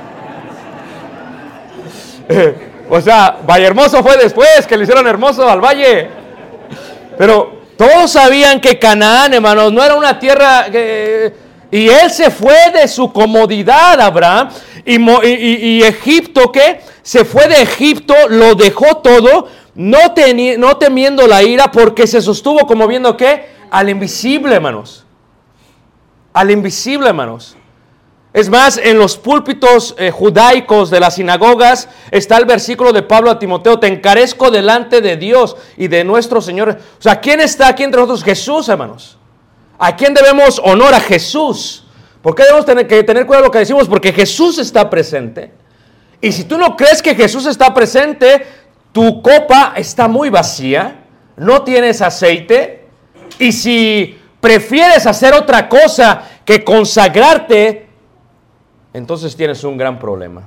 O sea, Vallehermoso fue después que le hicieron hermoso al valle. Pero todos sabían que Canaán, hermanos, no era una tierra que... Y él se fue de su comodidad, Abraham. Y, y, y Egipto, ¿qué? Se fue de Egipto, lo dejó todo, no, teni, no temiendo la ira, porque se sostuvo como viendo, ¿qué? Al invisible, hermanos. Al invisible, hermanos. Es más, en los púlpitos eh, judaicos de las sinagogas está el versículo de Pablo a Timoteo, te encarezco delante de Dios y de nuestro Señor. O sea, ¿quién está aquí entre nosotros? Jesús, hermanos. ¿A quién debemos honor? A Jesús. ¿Por qué debemos tener que tener cuidado lo que decimos? Porque Jesús está presente. Y si tú no crees que Jesús está presente, tu copa está muy vacía, no tienes aceite, y si prefieres hacer otra cosa que consagrarte, entonces tienes un gran problema.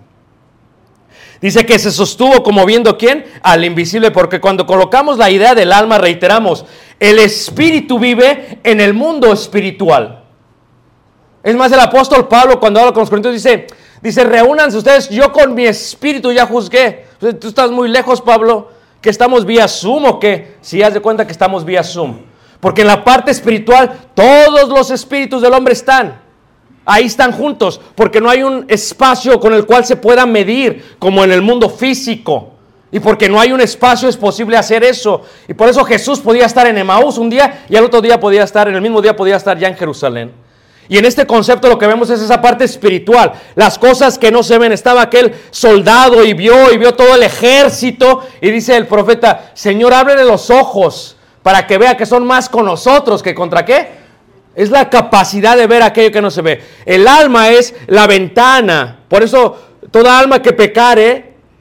Dice que se sostuvo como viendo ¿quién? Al invisible, porque cuando colocamos la idea del alma, reiteramos, el espíritu vive en el mundo espiritual. Es más, el apóstol Pablo cuando habla con los corintios dice, dice, reúnanse ustedes, yo con mi espíritu ya juzgué. Tú estás muy lejos, Pablo, que estamos vía Zoom o qué, si haz de cuenta que estamos vía Zoom. Porque en la parte espiritual todos los espíritus del hombre están. Ahí están juntos, porque no hay un espacio con el cual se pueda medir como en el mundo físico. Y porque no hay un espacio es posible hacer eso. Y por eso Jesús podía estar en Emaús un día y al otro día podía estar, en el mismo día podía estar ya en Jerusalén. Y en este concepto lo que vemos es esa parte espiritual. Las cosas que no se ven. Estaba aquel soldado y vio y vio todo el ejército. Y dice el profeta, Señor, ábrele los ojos para que vea que son más con nosotros que contra qué. Es la capacidad de ver aquello que no se ve. El alma es la ventana. Por eso toda alma que pecare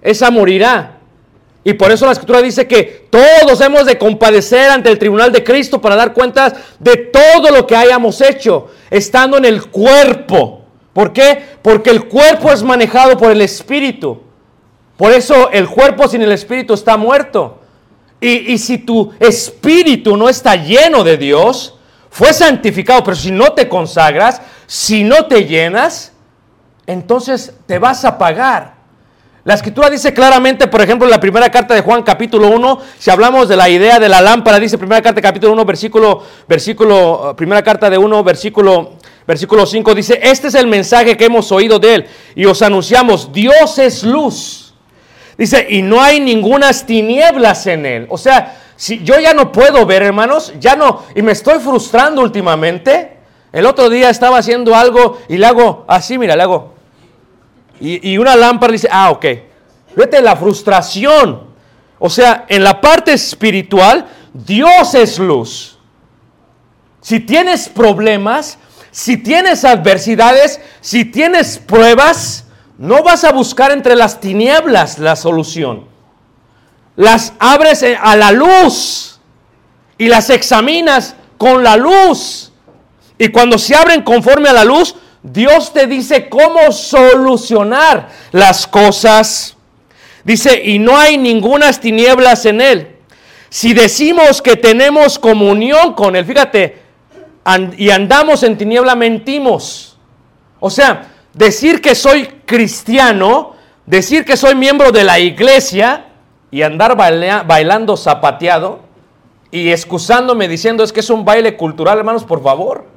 esa morirá. Y por eso la Escritura dice que todos hemos de compadecer ante el tribunal de Cristo para dar cuentas de todo lo que hayamos hecho, estando en el cuerpo. ¿Por qué? Porque el cuerpo es manejado por el Espíritu. Por eso el cuerpo sin el Espíritu está muerto. Y, y si tu espíritu no está lleno de Dios, fue santificado, pero si no te consagras, si no te llenas, entonces te vas a apagar. La Escritura dice claramente, por ejemplo, en la primera carta de Juan, capítulo uno, si hablamos de la idea de la lámpara, dice primera carta, capítulo uno, versículo, versículo, primera carta de uno, versículo, versículo cinco, dice, este es el mensaje que hemos oído de él y os anunciamos, Dios es luz. Dice, y no hay ningunas tinieblas en él. O sea, si yo ya no puedo ver, hermanos, ya no, y me estoy frustrando últimamente. El otro día estaba haciendo algo y le hago así, mira, le hago. Y, y una lámpara dice, ah, ok. Vete la frustración. O sea, en la parte espiritual, Dios es luz. Si tienes problemas, si tienes adversidades, si tienes pruebas, no vas a buscar entre las tinieblas la solución. Las abres a la luz y las examinas con la luz. Y cuando se abren conforme a la luz, Dios te dice cómo solucionar las cosas. Dice, y no hay ningunas tinieblas en él. Si decimos que tenemos comunión con él, fíjate, and, y andamos en tiniebla, mentimos. O sea, decir que soy cristiano, decir que soy miembro de la iglesia y andar baila, bailando zapateado y excusándome diciendo es que es un baile cultural, hermanos, por favor.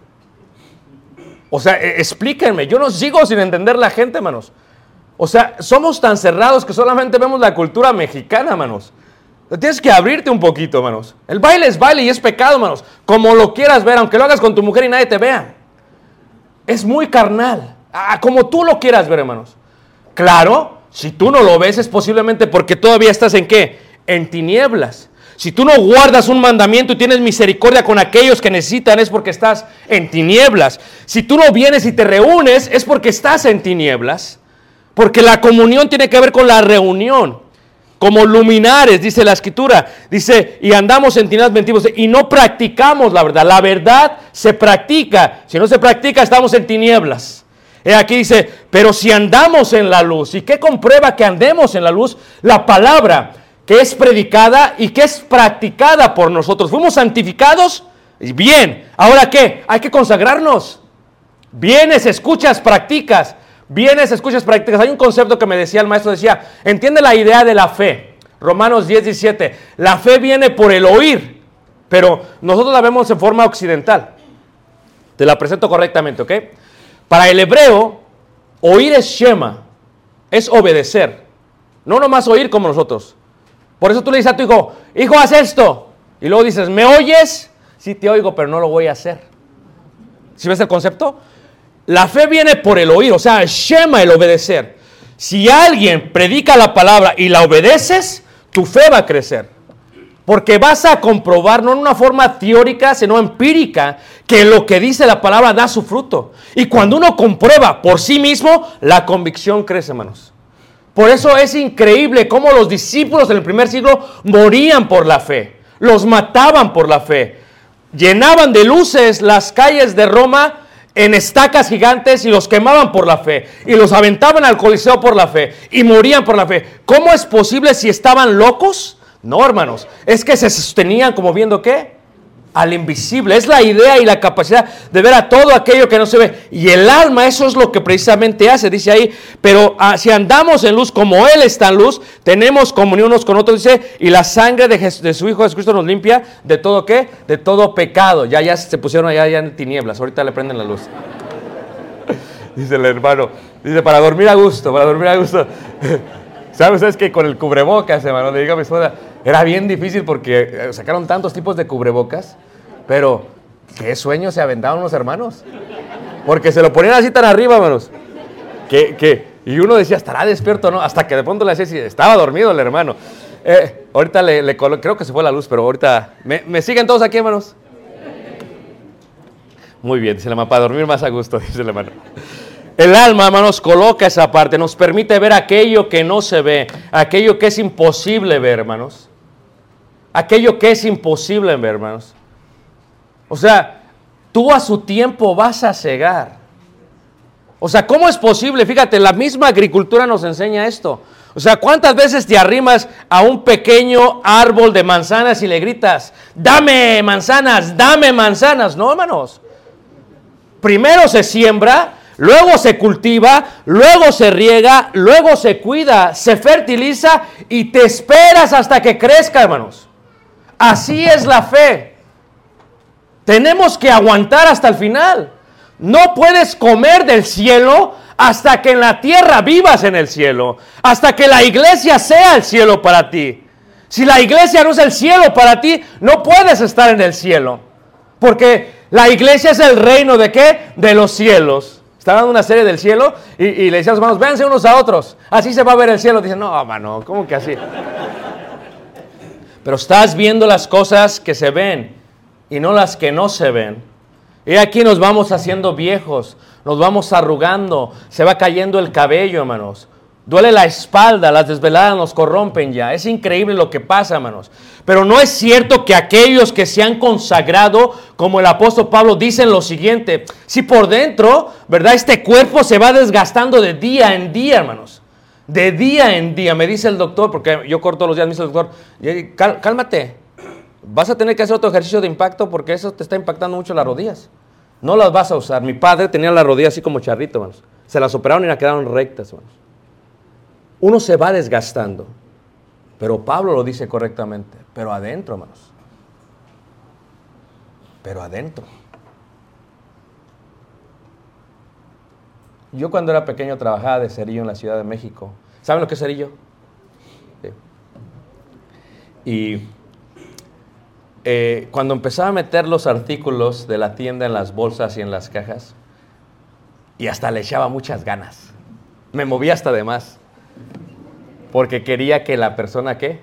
O sea, explíquenme, yo no sigo sin entender la gente, hermanos. O sea, somos tan cerrados que solamente vemos la cultura mexicana, hermanos. Tienes que abrirte un poquito, hermanos. El baile es baile y es pecado, hermanos. Como lo quieras ver, aunque lo hagas con tu mujer y nadie te vea. Es muy carnal. Ah, como tú lo quieras ver, hermanos. Claro, si tú no lo ves es posiblemente porque todavía estás en ¿qué? En tinieblas. Si tú no guardas un mandamiento y tienes misericordia con aquellos que necesitan, es porque estás en tinieblas. Si tú no vienes y te reúnes, es porque estás en tinieblas. Porque la comunión tiene que ver con la reunión. Como luminares, dice la Escritura. Dice, y andamos en tinieblas, mentimos, y no practicamos la verdad. La verdad se practica. Si no se practica, estamos en tinieblas. He aquí dice, pero si andamos en la luz. ¿Y qué comprueba que andemos en la luz? La palabra que es predicada y que es practicada por nosotros. ¿Fuimos santificados? Bien. ¿Ahora qué? Hay que consagrarnos. Vienes, escuchas, practicas. Vienes, escuchas, practicas. Hay un concepto que me decía el maestro, decía, entiende la idea de la fe. Romanos diez, diecisiete. La fe viene por el oír, pero nosotros la vemos en forma occidental. Te la presento correctamente, ¿ok? Para el hebreo, oír es shema, es obedecer. No nomás oír como nosotros. Por eso tú le dices a tu hijo, hijo, haz esto. Y luego dices, ¿me oyes? Sí te oigo, pero no lo voy a hacer. ¿Sí ves el concepto? La fe viene por el oír, o sea, shema, el obedecer. Si alguien predica la palabra y la obedeces, tu fe va a crecer. Porque vas a comprobar, no en una forma teórica, sino empírica, que lo que dice la palabra da su fruto. Y cuando uno comprueba por sí mismo, la convicción crece, hermanos. Por eso es increíble cómo los discípulos en el primer siglo morían por la fe. Los mataban por la fe. Llenaban de luces las calles de Roma en estacas gigantes y los quemaban por la fe. Y los aventaban al Coliseo por la fe. Y morían por la fe. ¿Cómo es posible si estaban locos? No, hermanos. Es que se sostenían como viendo ¿qué? Al invisible. Es la idea y la capacidad de ver a todo aquello que no se ve. Y el alma, eso es lo que precisamente hace, dice ahí. Pero ah, si andamos en luz como Él está en luz, tenemos comunión unos con otros, dice, y la sangre de, Jes- de su Hijo Jesucristo nos limpia de todo ¿qué? De todo pecado. Ya, ya se pusieron allá ya en tinieblas, ahorita le prenden la luz. Dice el hermano, dice, para dormir a gusto, para dormir a gusto. ¿Saben ustedes que con el cubrebocas, hermano, le digo a mi esposa, era bien difícil porque sacaron tantos tipos de cubrebocas, pero qué sueño se aventaron los hermanos. Porque se lo ponían así tan arriba, hermanos, que, que, y uno decía, ¿estará despierto o no? Hasta que de pronto le decía, estaba dormido el hermano. Eh, ahorita le, le colo- creo que se fue la luz, pero ahorita, ¿me, me siguen todos aquí, hermanos? Muy bien, dice la mamá, para dormir más a gusto, dice la hermano. El alma, hermanos, coloca esa parte, nos permite ver aquello que no se ve, aquello que es imposible ver, hermanos. Aquello que es imposible ver, hermanos. O sea, tú a su tiempo vas a cegar. O sea, ¿cómo es posible? Fíjate, la misma agricultura nos enseña esto. O sea, ¿cuántas veces te arrimas a un pequeño árbol de manzanas y le gritas, dame manzanas, dame manzanas? No, hermanos. Primero se siembra, luego se cultiva, luego se riega, luego se cuida, se fertiliza y te esperas hasta que crezca, hermanos. Así es la fe. Tenemos que aguantar hasta el final. No puedes comer del cielo hasta que en la tierra vivas en el cielo, hasta que la iglesia sea el cielo para ti. Si la iglesia no es el cielo para ti, no puedes estar en el cielo, porque la iglesia es el reino ¿de qué? De los cielos. Está dando una serie del cielo y, y le decían a los hermanos, véanse unos a otros, así se va a ver el cielo. Dicen, no, mano, ¿cómo que así? Pero estás viendo las cosas que se ven y no las que no se ven. Y aquí nos vamos haciendo viejos, nos vamos arrugando, se va cayendo el cabello, hermanos. Duele la espalda, las desveladas nos corrompen ya. Es increíble lo que pasa, hermanos. Pero no es cierto que aquellos que se han consagrado, como el apóstol Pablo, dicen lo siguiente. Si por dentro, ¿verdad? Este cuerpo se va desgastando de día en día, hermanos. De día en día, me dice el doctor, porque yo corto los días, me dice el doctor, Cal, cálmate, vas a tener que hacer otro ejercicio de impacto porque eso te está impactando mucho las rodillas. No las vas a usar. Mi padre tenía las rodillas así como charrito, hermanos. Se las operaron y las quedaron rectas, hermanos. Uno se va desgastando, pero Pablo lo dice correctamente, pero adentro, hermanos. Pero adentro. Yo cuando era pequeño trabajaba de cerillo en la Ciudad de México. ¿Saben lo que es cerillo? Sí. Y eh, cuando empezaba a meter los artículos de la tienda en las bolsas y en las cajas, y hasta le echaba muchas ganas. Me movía hasta de más. Porque quería que la persona, ¿qué?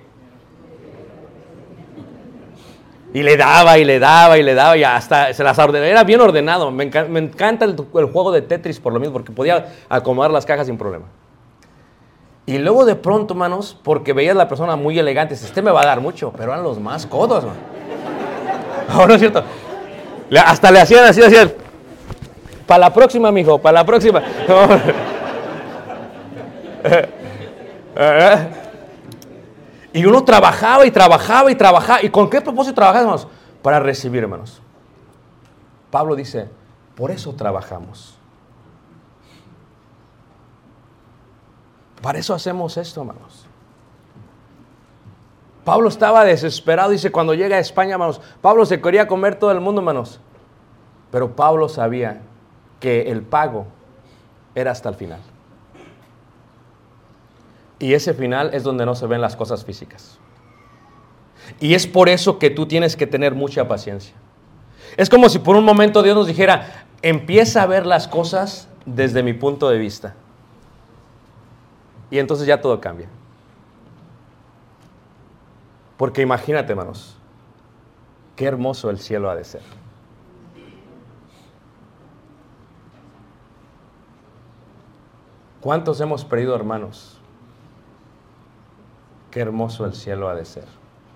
Y le daba, y le daba, y le daba, y hasta se las ordenaba. Era bien ordenado. Me, enca- me encanta el, el juego de Tetris por lo mismo, porque podía acomodar las cajas sin problema. Y luego de pronto, manos, porque veías a la persona muy elegante, dices, este me va a dar mucho, pero eran los más codos, man. No, no es cierto. Le, hasta le hacían así, hacían, para la próxima, mijo, para la próxima. No. Y uno trabajaba y trabajaba y trabajaba. ¿Y con qué propósito trabajaba, hermanos? Para recibir, hermanos. Pablo dice, por eso trabajamos. Para eso hacemos esto, hermanos. Pablo estaba desesperado, dice, cuando llega a España, hermanos, Pablo se quería comer todo el mundo, hermanos. Pero Pablo sabía que el pago era hasta el final. Y ese final es donde no se ven las cosas físicas. Y es por eso que tú tienes que tener mucha paciencia. Es como si por un momento Dios nos dijera, empieza a ver las cosas desde mi punto de vista. Y entonces ya todo cambia. Porque imagínate, hermanos, qué hermoso el cielo ha de ser. ¿Cuántos hemos perdido, hermanos? Qué hermoso el cielo ha de ser.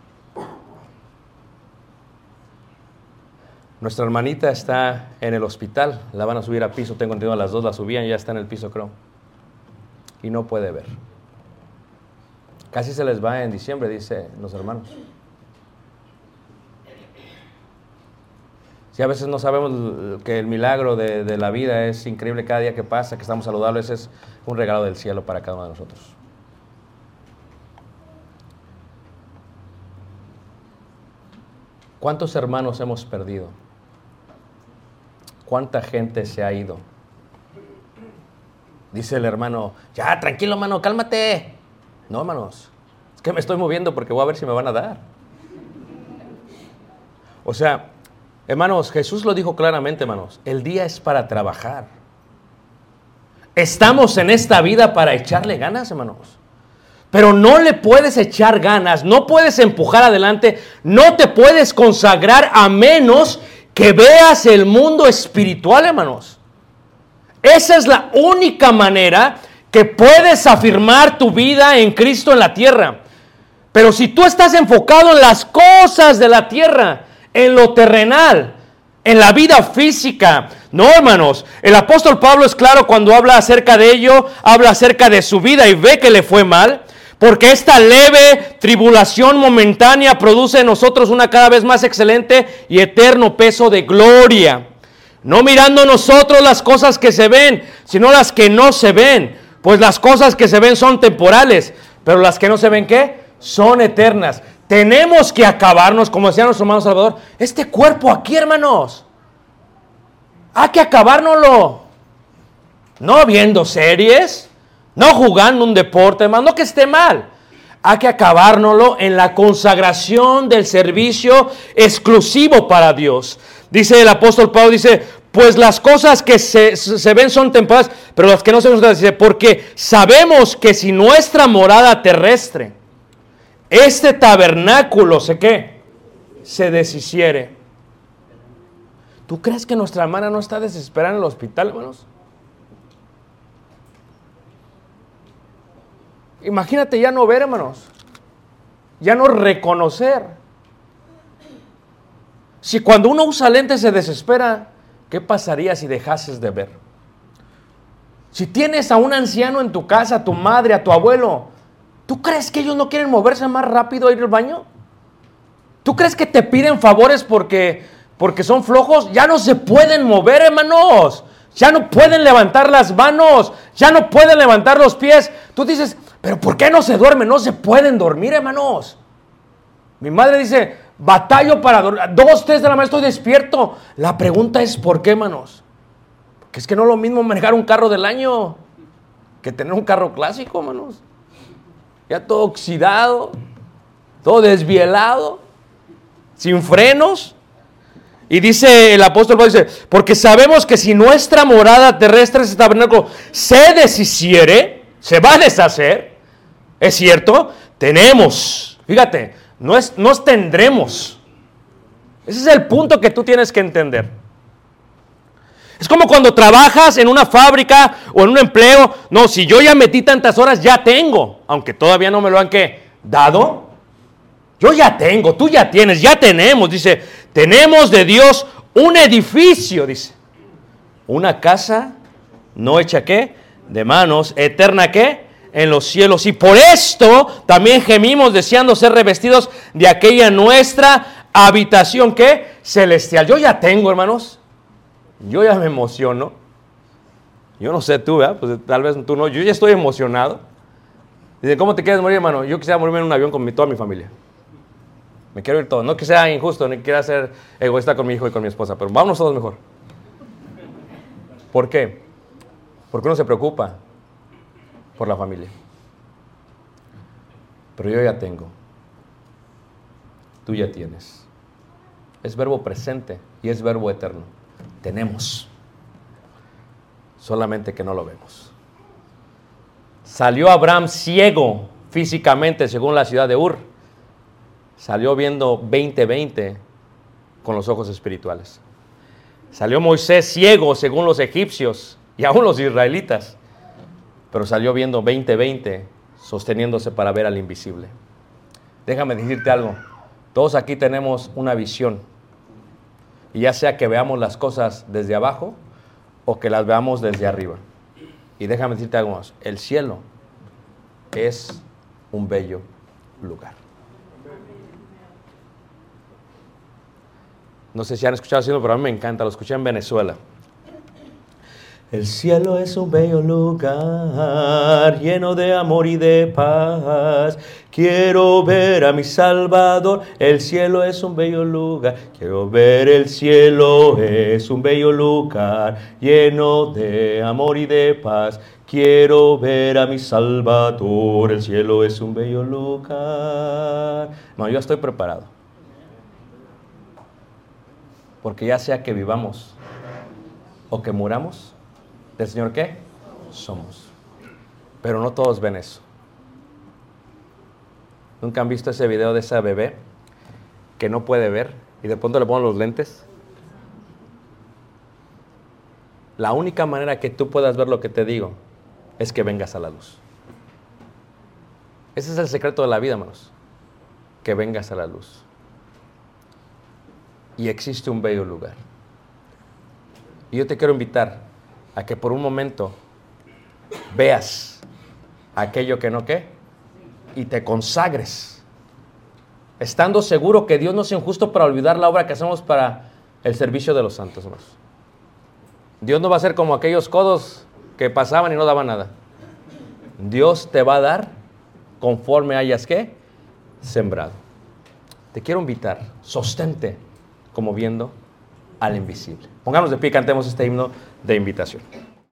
Nuestra hermanita está en el hospital, la van a subir a piso, tengo entendido a las dos la subían, ya está en el piso, creo. Y no puede ver. Casi se les va en diciembre, dicen los hermanos. Si a veces no sabemos que el milagro de, de la vida es increíble cada día que pasa, que estamos saludables, es un regalo del cielo para cada uno de nosotros. ¿Cuántos hermanos hemos perdido? ¿Cuánta gente se ha ido? Dice el hermano, ya, tranquilo, hermano, cálmate. No, hermanos, es que me estoy moviendo porque voy a ver si me van a dar. O sea, hermanos, Jesús lo dijo claramente, hermanos, el día es para trabajar. Estamos en esta vida para echarle ganas, hermanos. Pero no le puedes echar ganas, no puedes empujar adelante, no te puedes consagrar a menos que veas el mundo espiritual, hermanos. Esa es la única manera que puedes afirmar tu vida en Cristo en la tierra. Pero si tú estás enfocado en las cosas de la tierra, en lo terrenal, en la vida física, no, hermanos, el apóstol Pablo es claro cuando habla acerca de ello, habla acerca de su vida y ve que le fue mal, porque esta leve tribulación momentánea produce en nosotros una cada vez más excelente y eterno peso de gloria. No mirando nosotros las cosas que se ven, sino las que no se ven, pues las cosas que se ven son temporales, pero las que no se ven, ¿qué? Son eternas. Tenemos que acabarnos, como decía nuestro hermano Salvador, este cuerpo aquí, hermanos. Hay que acabárnoslo. No viendo series, no jugando un deporte, hermano, no que esté mal. Hay que acabárnoslo en la consagración del servicio exclusivo para Dios. Dice el apóstol Pablo, dice, pues las cosas que se, se ven son temporales, pero las que no se ven son, dice, porque sabemos que si nuestra morada terrestre, este tabernáculo, ¿se qué? Se deshiciere. ¿Tú crees que nuestra hermana no está desesperada en el hospital, hermanos? Imagínate ya no ver, hermanos. Ya no reconocer. Si cuando uno usa lentes se desespera, ¿qué pasaría si dejases de ver? Si tienes a un anciano en tu casa, a tu madre, a tu abuelo, ¿tú crees que ellos no quieren moverse más rápido a ir al baño? ¿Tú crees que te piden favores porque, porque son flojos? Ya no se pueden mover, hermanos. Ya no pueden levantar las manos. Ya no pueden levantar los pies. Tú dices, ¿pero por qué no se duermen? No se pueden dormir, hermanos. Mi madre dice, batallo para dormir. Dos, tres de la mañana estoy despierto. La pregunta es, ¿por qué, hermanos? Porque es que no es lo mismo manejar un carro del año que tener un carro clásico, hermanos. Ya todo oxidado, todo desvielado, sin frenos. Y dice el apóstol Pablo, dice, porque sabemos que si nuestra morada terrestre, ese tabernáculo, se deshiciere, se va a deshacer, es cierto, tenemos, fíjate, no es, no es tendremos. Ese es el punto que tú tienes que entender. Es como cuando trabajas en una fábrica o en un empleo. No, si yo ya metí tantas horas, ya tengo. Aunque todavía no me lo han ¿qué? Dado. Yo ya tengo, tú ya tienes, ya tenemos. Dice, tenemos de Dios un edificio, dice. Una casa no hecha ¿qué? De manos, eterna ¿qué? En los cielos. Y por esto también gemimos deseando ser revestidos de aquella nuestra habitación ¿qué? Celestial. Yo ya tengo, hermanos. Yo ya me emociono. Yo no sé tú, ¿verdad? Pues tal vez tú no. Yo ya estoy emocionado. Dice, ¿cómo te quieres morir, hermano? Yo quisiera morirme en un avión con mi, toda mi familia. Me quiero ir todo. No que sea injusto, ni quiera ser egoísta con mi hijo y con mi esposa, pero vámonos todos mejor. ¿Por qué? Porque uno se preocupa por la familia. Pero yo ya tengo. Tú ya tienes. Es verbo presente y es verbo eterno. Tenemos, solamente que no lo vemos. Salió Abraham ciego físicamente según la ciudad de Ur. Salió viendo veinte veinte con los ojos espirituales. Salió Moisés ciego según los egipcios y aún los israelitas. Pero salió viendo veinte veinte sosteniéndose para ver al invisible. Déjame decirte algo. Todos aquí tenemos una visión. Y ya sea que veamos las cosas desde abajo o que las veamos desde arriba. Y déjame decirte algo más. El cielo es un bello lugar. No sé si han escuchado el cielo, pero a mí me encanta. Lo escuché en Venezuela. El cielo es un bello lugar, lleno de amor y de paz. Quiero ver a mi Salvador, el cielo es un bello lugar. Quiero ver el cielo, es un bello lugar, lleno de amor y de paz. Quiero ver a mi Salvador, el cielo es un bello lugar. No, yo estoy preparado. Porque ya sea que vivamos o que muramos, ¿del Señor qué? Somos. Pero no todos ven eso. ¿Nunca han visto ese video de esa bebé que no puede ver y de pronto le ponen los lentes? La única manera que tú puedas ver lo que te digo es que vengas a la luz. Ese es el secreto de la vida, hermanos. Que vengas a la luz. Y existe un bello lugar. Y yo te quiero invitar a que por un momento veas aquello que no qué y te consagres, estando seguro que Dios no es injusto para olvidar la obra que hacemos para el servicio de los santos, hermanos. Dios no va a ser como aquellos codos que pasaban y no daban nada. Dios te va a dar conforme hayas ¿qué? Sembrado. Te quiero invitar, sostente como viendo al invisible. Pongámonos de pie y cantemos este himno de invitación.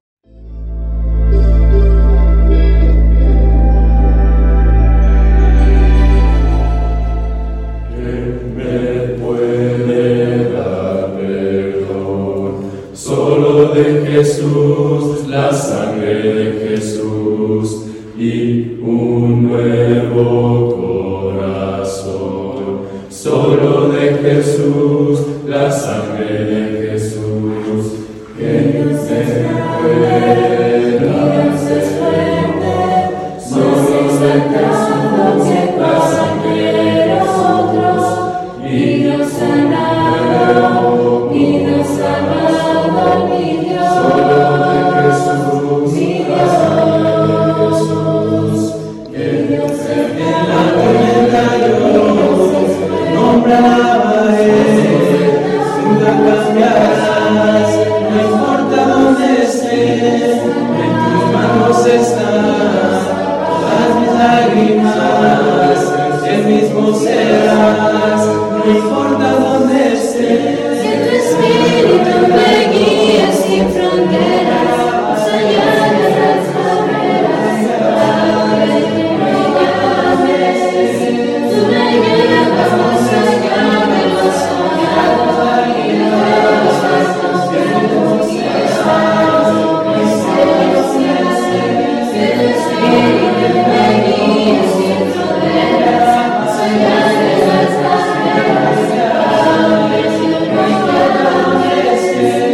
Solo de Jesús, la sangre de Jesús y un nuevo corazón. Solo de Jesús, la sangre de Jesús, que Dios es grande, Dios es fuerte, solo de Jesús, la sangre de nosotros, y Dios sanado, y Dios sanado. Solo de Jesús, mi Dios, Jesús, que Dios en la tormenta yo nombraba Él, tú la cambiarás, no importa dónde esté, en tus manos están todas mis lágrimas, el mismo serás, no importa dónde esté. Espíritu me guía sin fronteras, más allá de las barreras, abre tú me llames, tú me llevas más allá de los soñados, y los vastos vientos y estados, miserias, que tu Espíritu me guía sin fronteras, más allá de las barreras, abre tú me llames.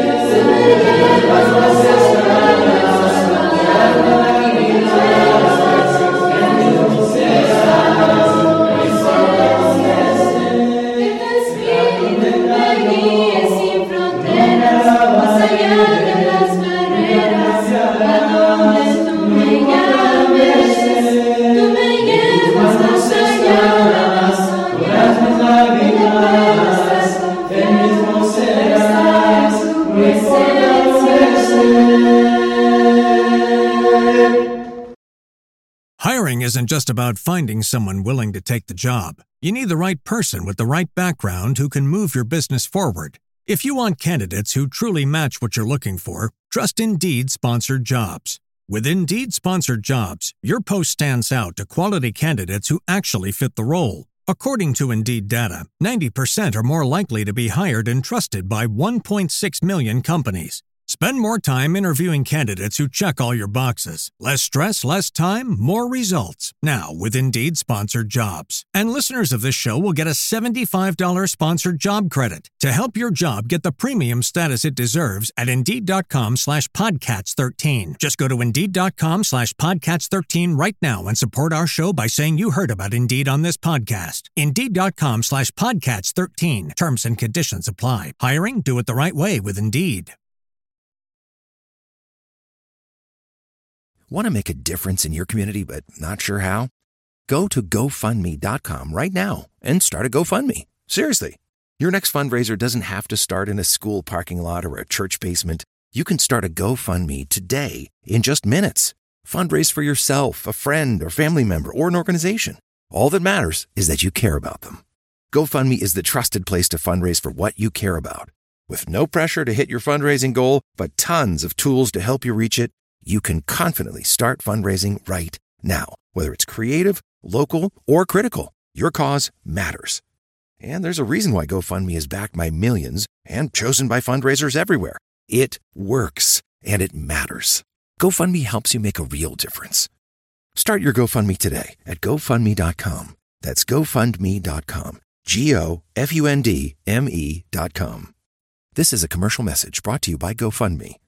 Hiring isn't just about finding someone willing to take the job. You need the right person with the right background who can move your business forward. If you want candidates who truly match what you're looking for, trust Indeed Sponsored Jobs. With Indeed Sponsored Jobs, your post stands out to quality candidates who actually fit the role. According to Indeed data, ninety percent are more likely to be hired and trusted by one point six million companies. Spend more time interviewing candidates who check all your boxes. Less stress, less time, more results. Now with Indeed Sponsored Jobs. And listeners of this show will get a seventy-five dollars sponsored job credit to help your job get the premium status it deserves at Indeed.com slash Podcats13. Just go to Indeed.com slash Podcats13 right now and support our show by saying you heard about Indeed on this podcast. Indeed.com slash Podcats13. Terms and conditions apply. Hiring? Do it the right way with Indeed. Want to make a difference in your community but not sure how? Go to GoFundMe dot com right now and start a GoFundMe. Seriously. Your next fundraiser doesn't have to start in a school parking lot or a church basement. You can start a GoFundMe today in just minutes. Fundraise for yourself, a friend, or family member, or an organization. All that matters is that you care about them. GoFundMe is the trusted place to fundraise for what you care about. With no pressure to hit your fundraising goal, but tons of tools to help you reach it, you can confidently start fundraising right now. Whether it's creative, local, or critical, your cause matters. And there's a reason why GoFundMe is backed by millions and chosen by fundraisers everywhere. It works, and it matters. GoFundMe helps you make a real difference. Start your GoFundMe today at GoFundMe dot com. That's GoFundMe dot com. G O F U N D M E dot com. This is a commercial message brought to you by GoFundMe.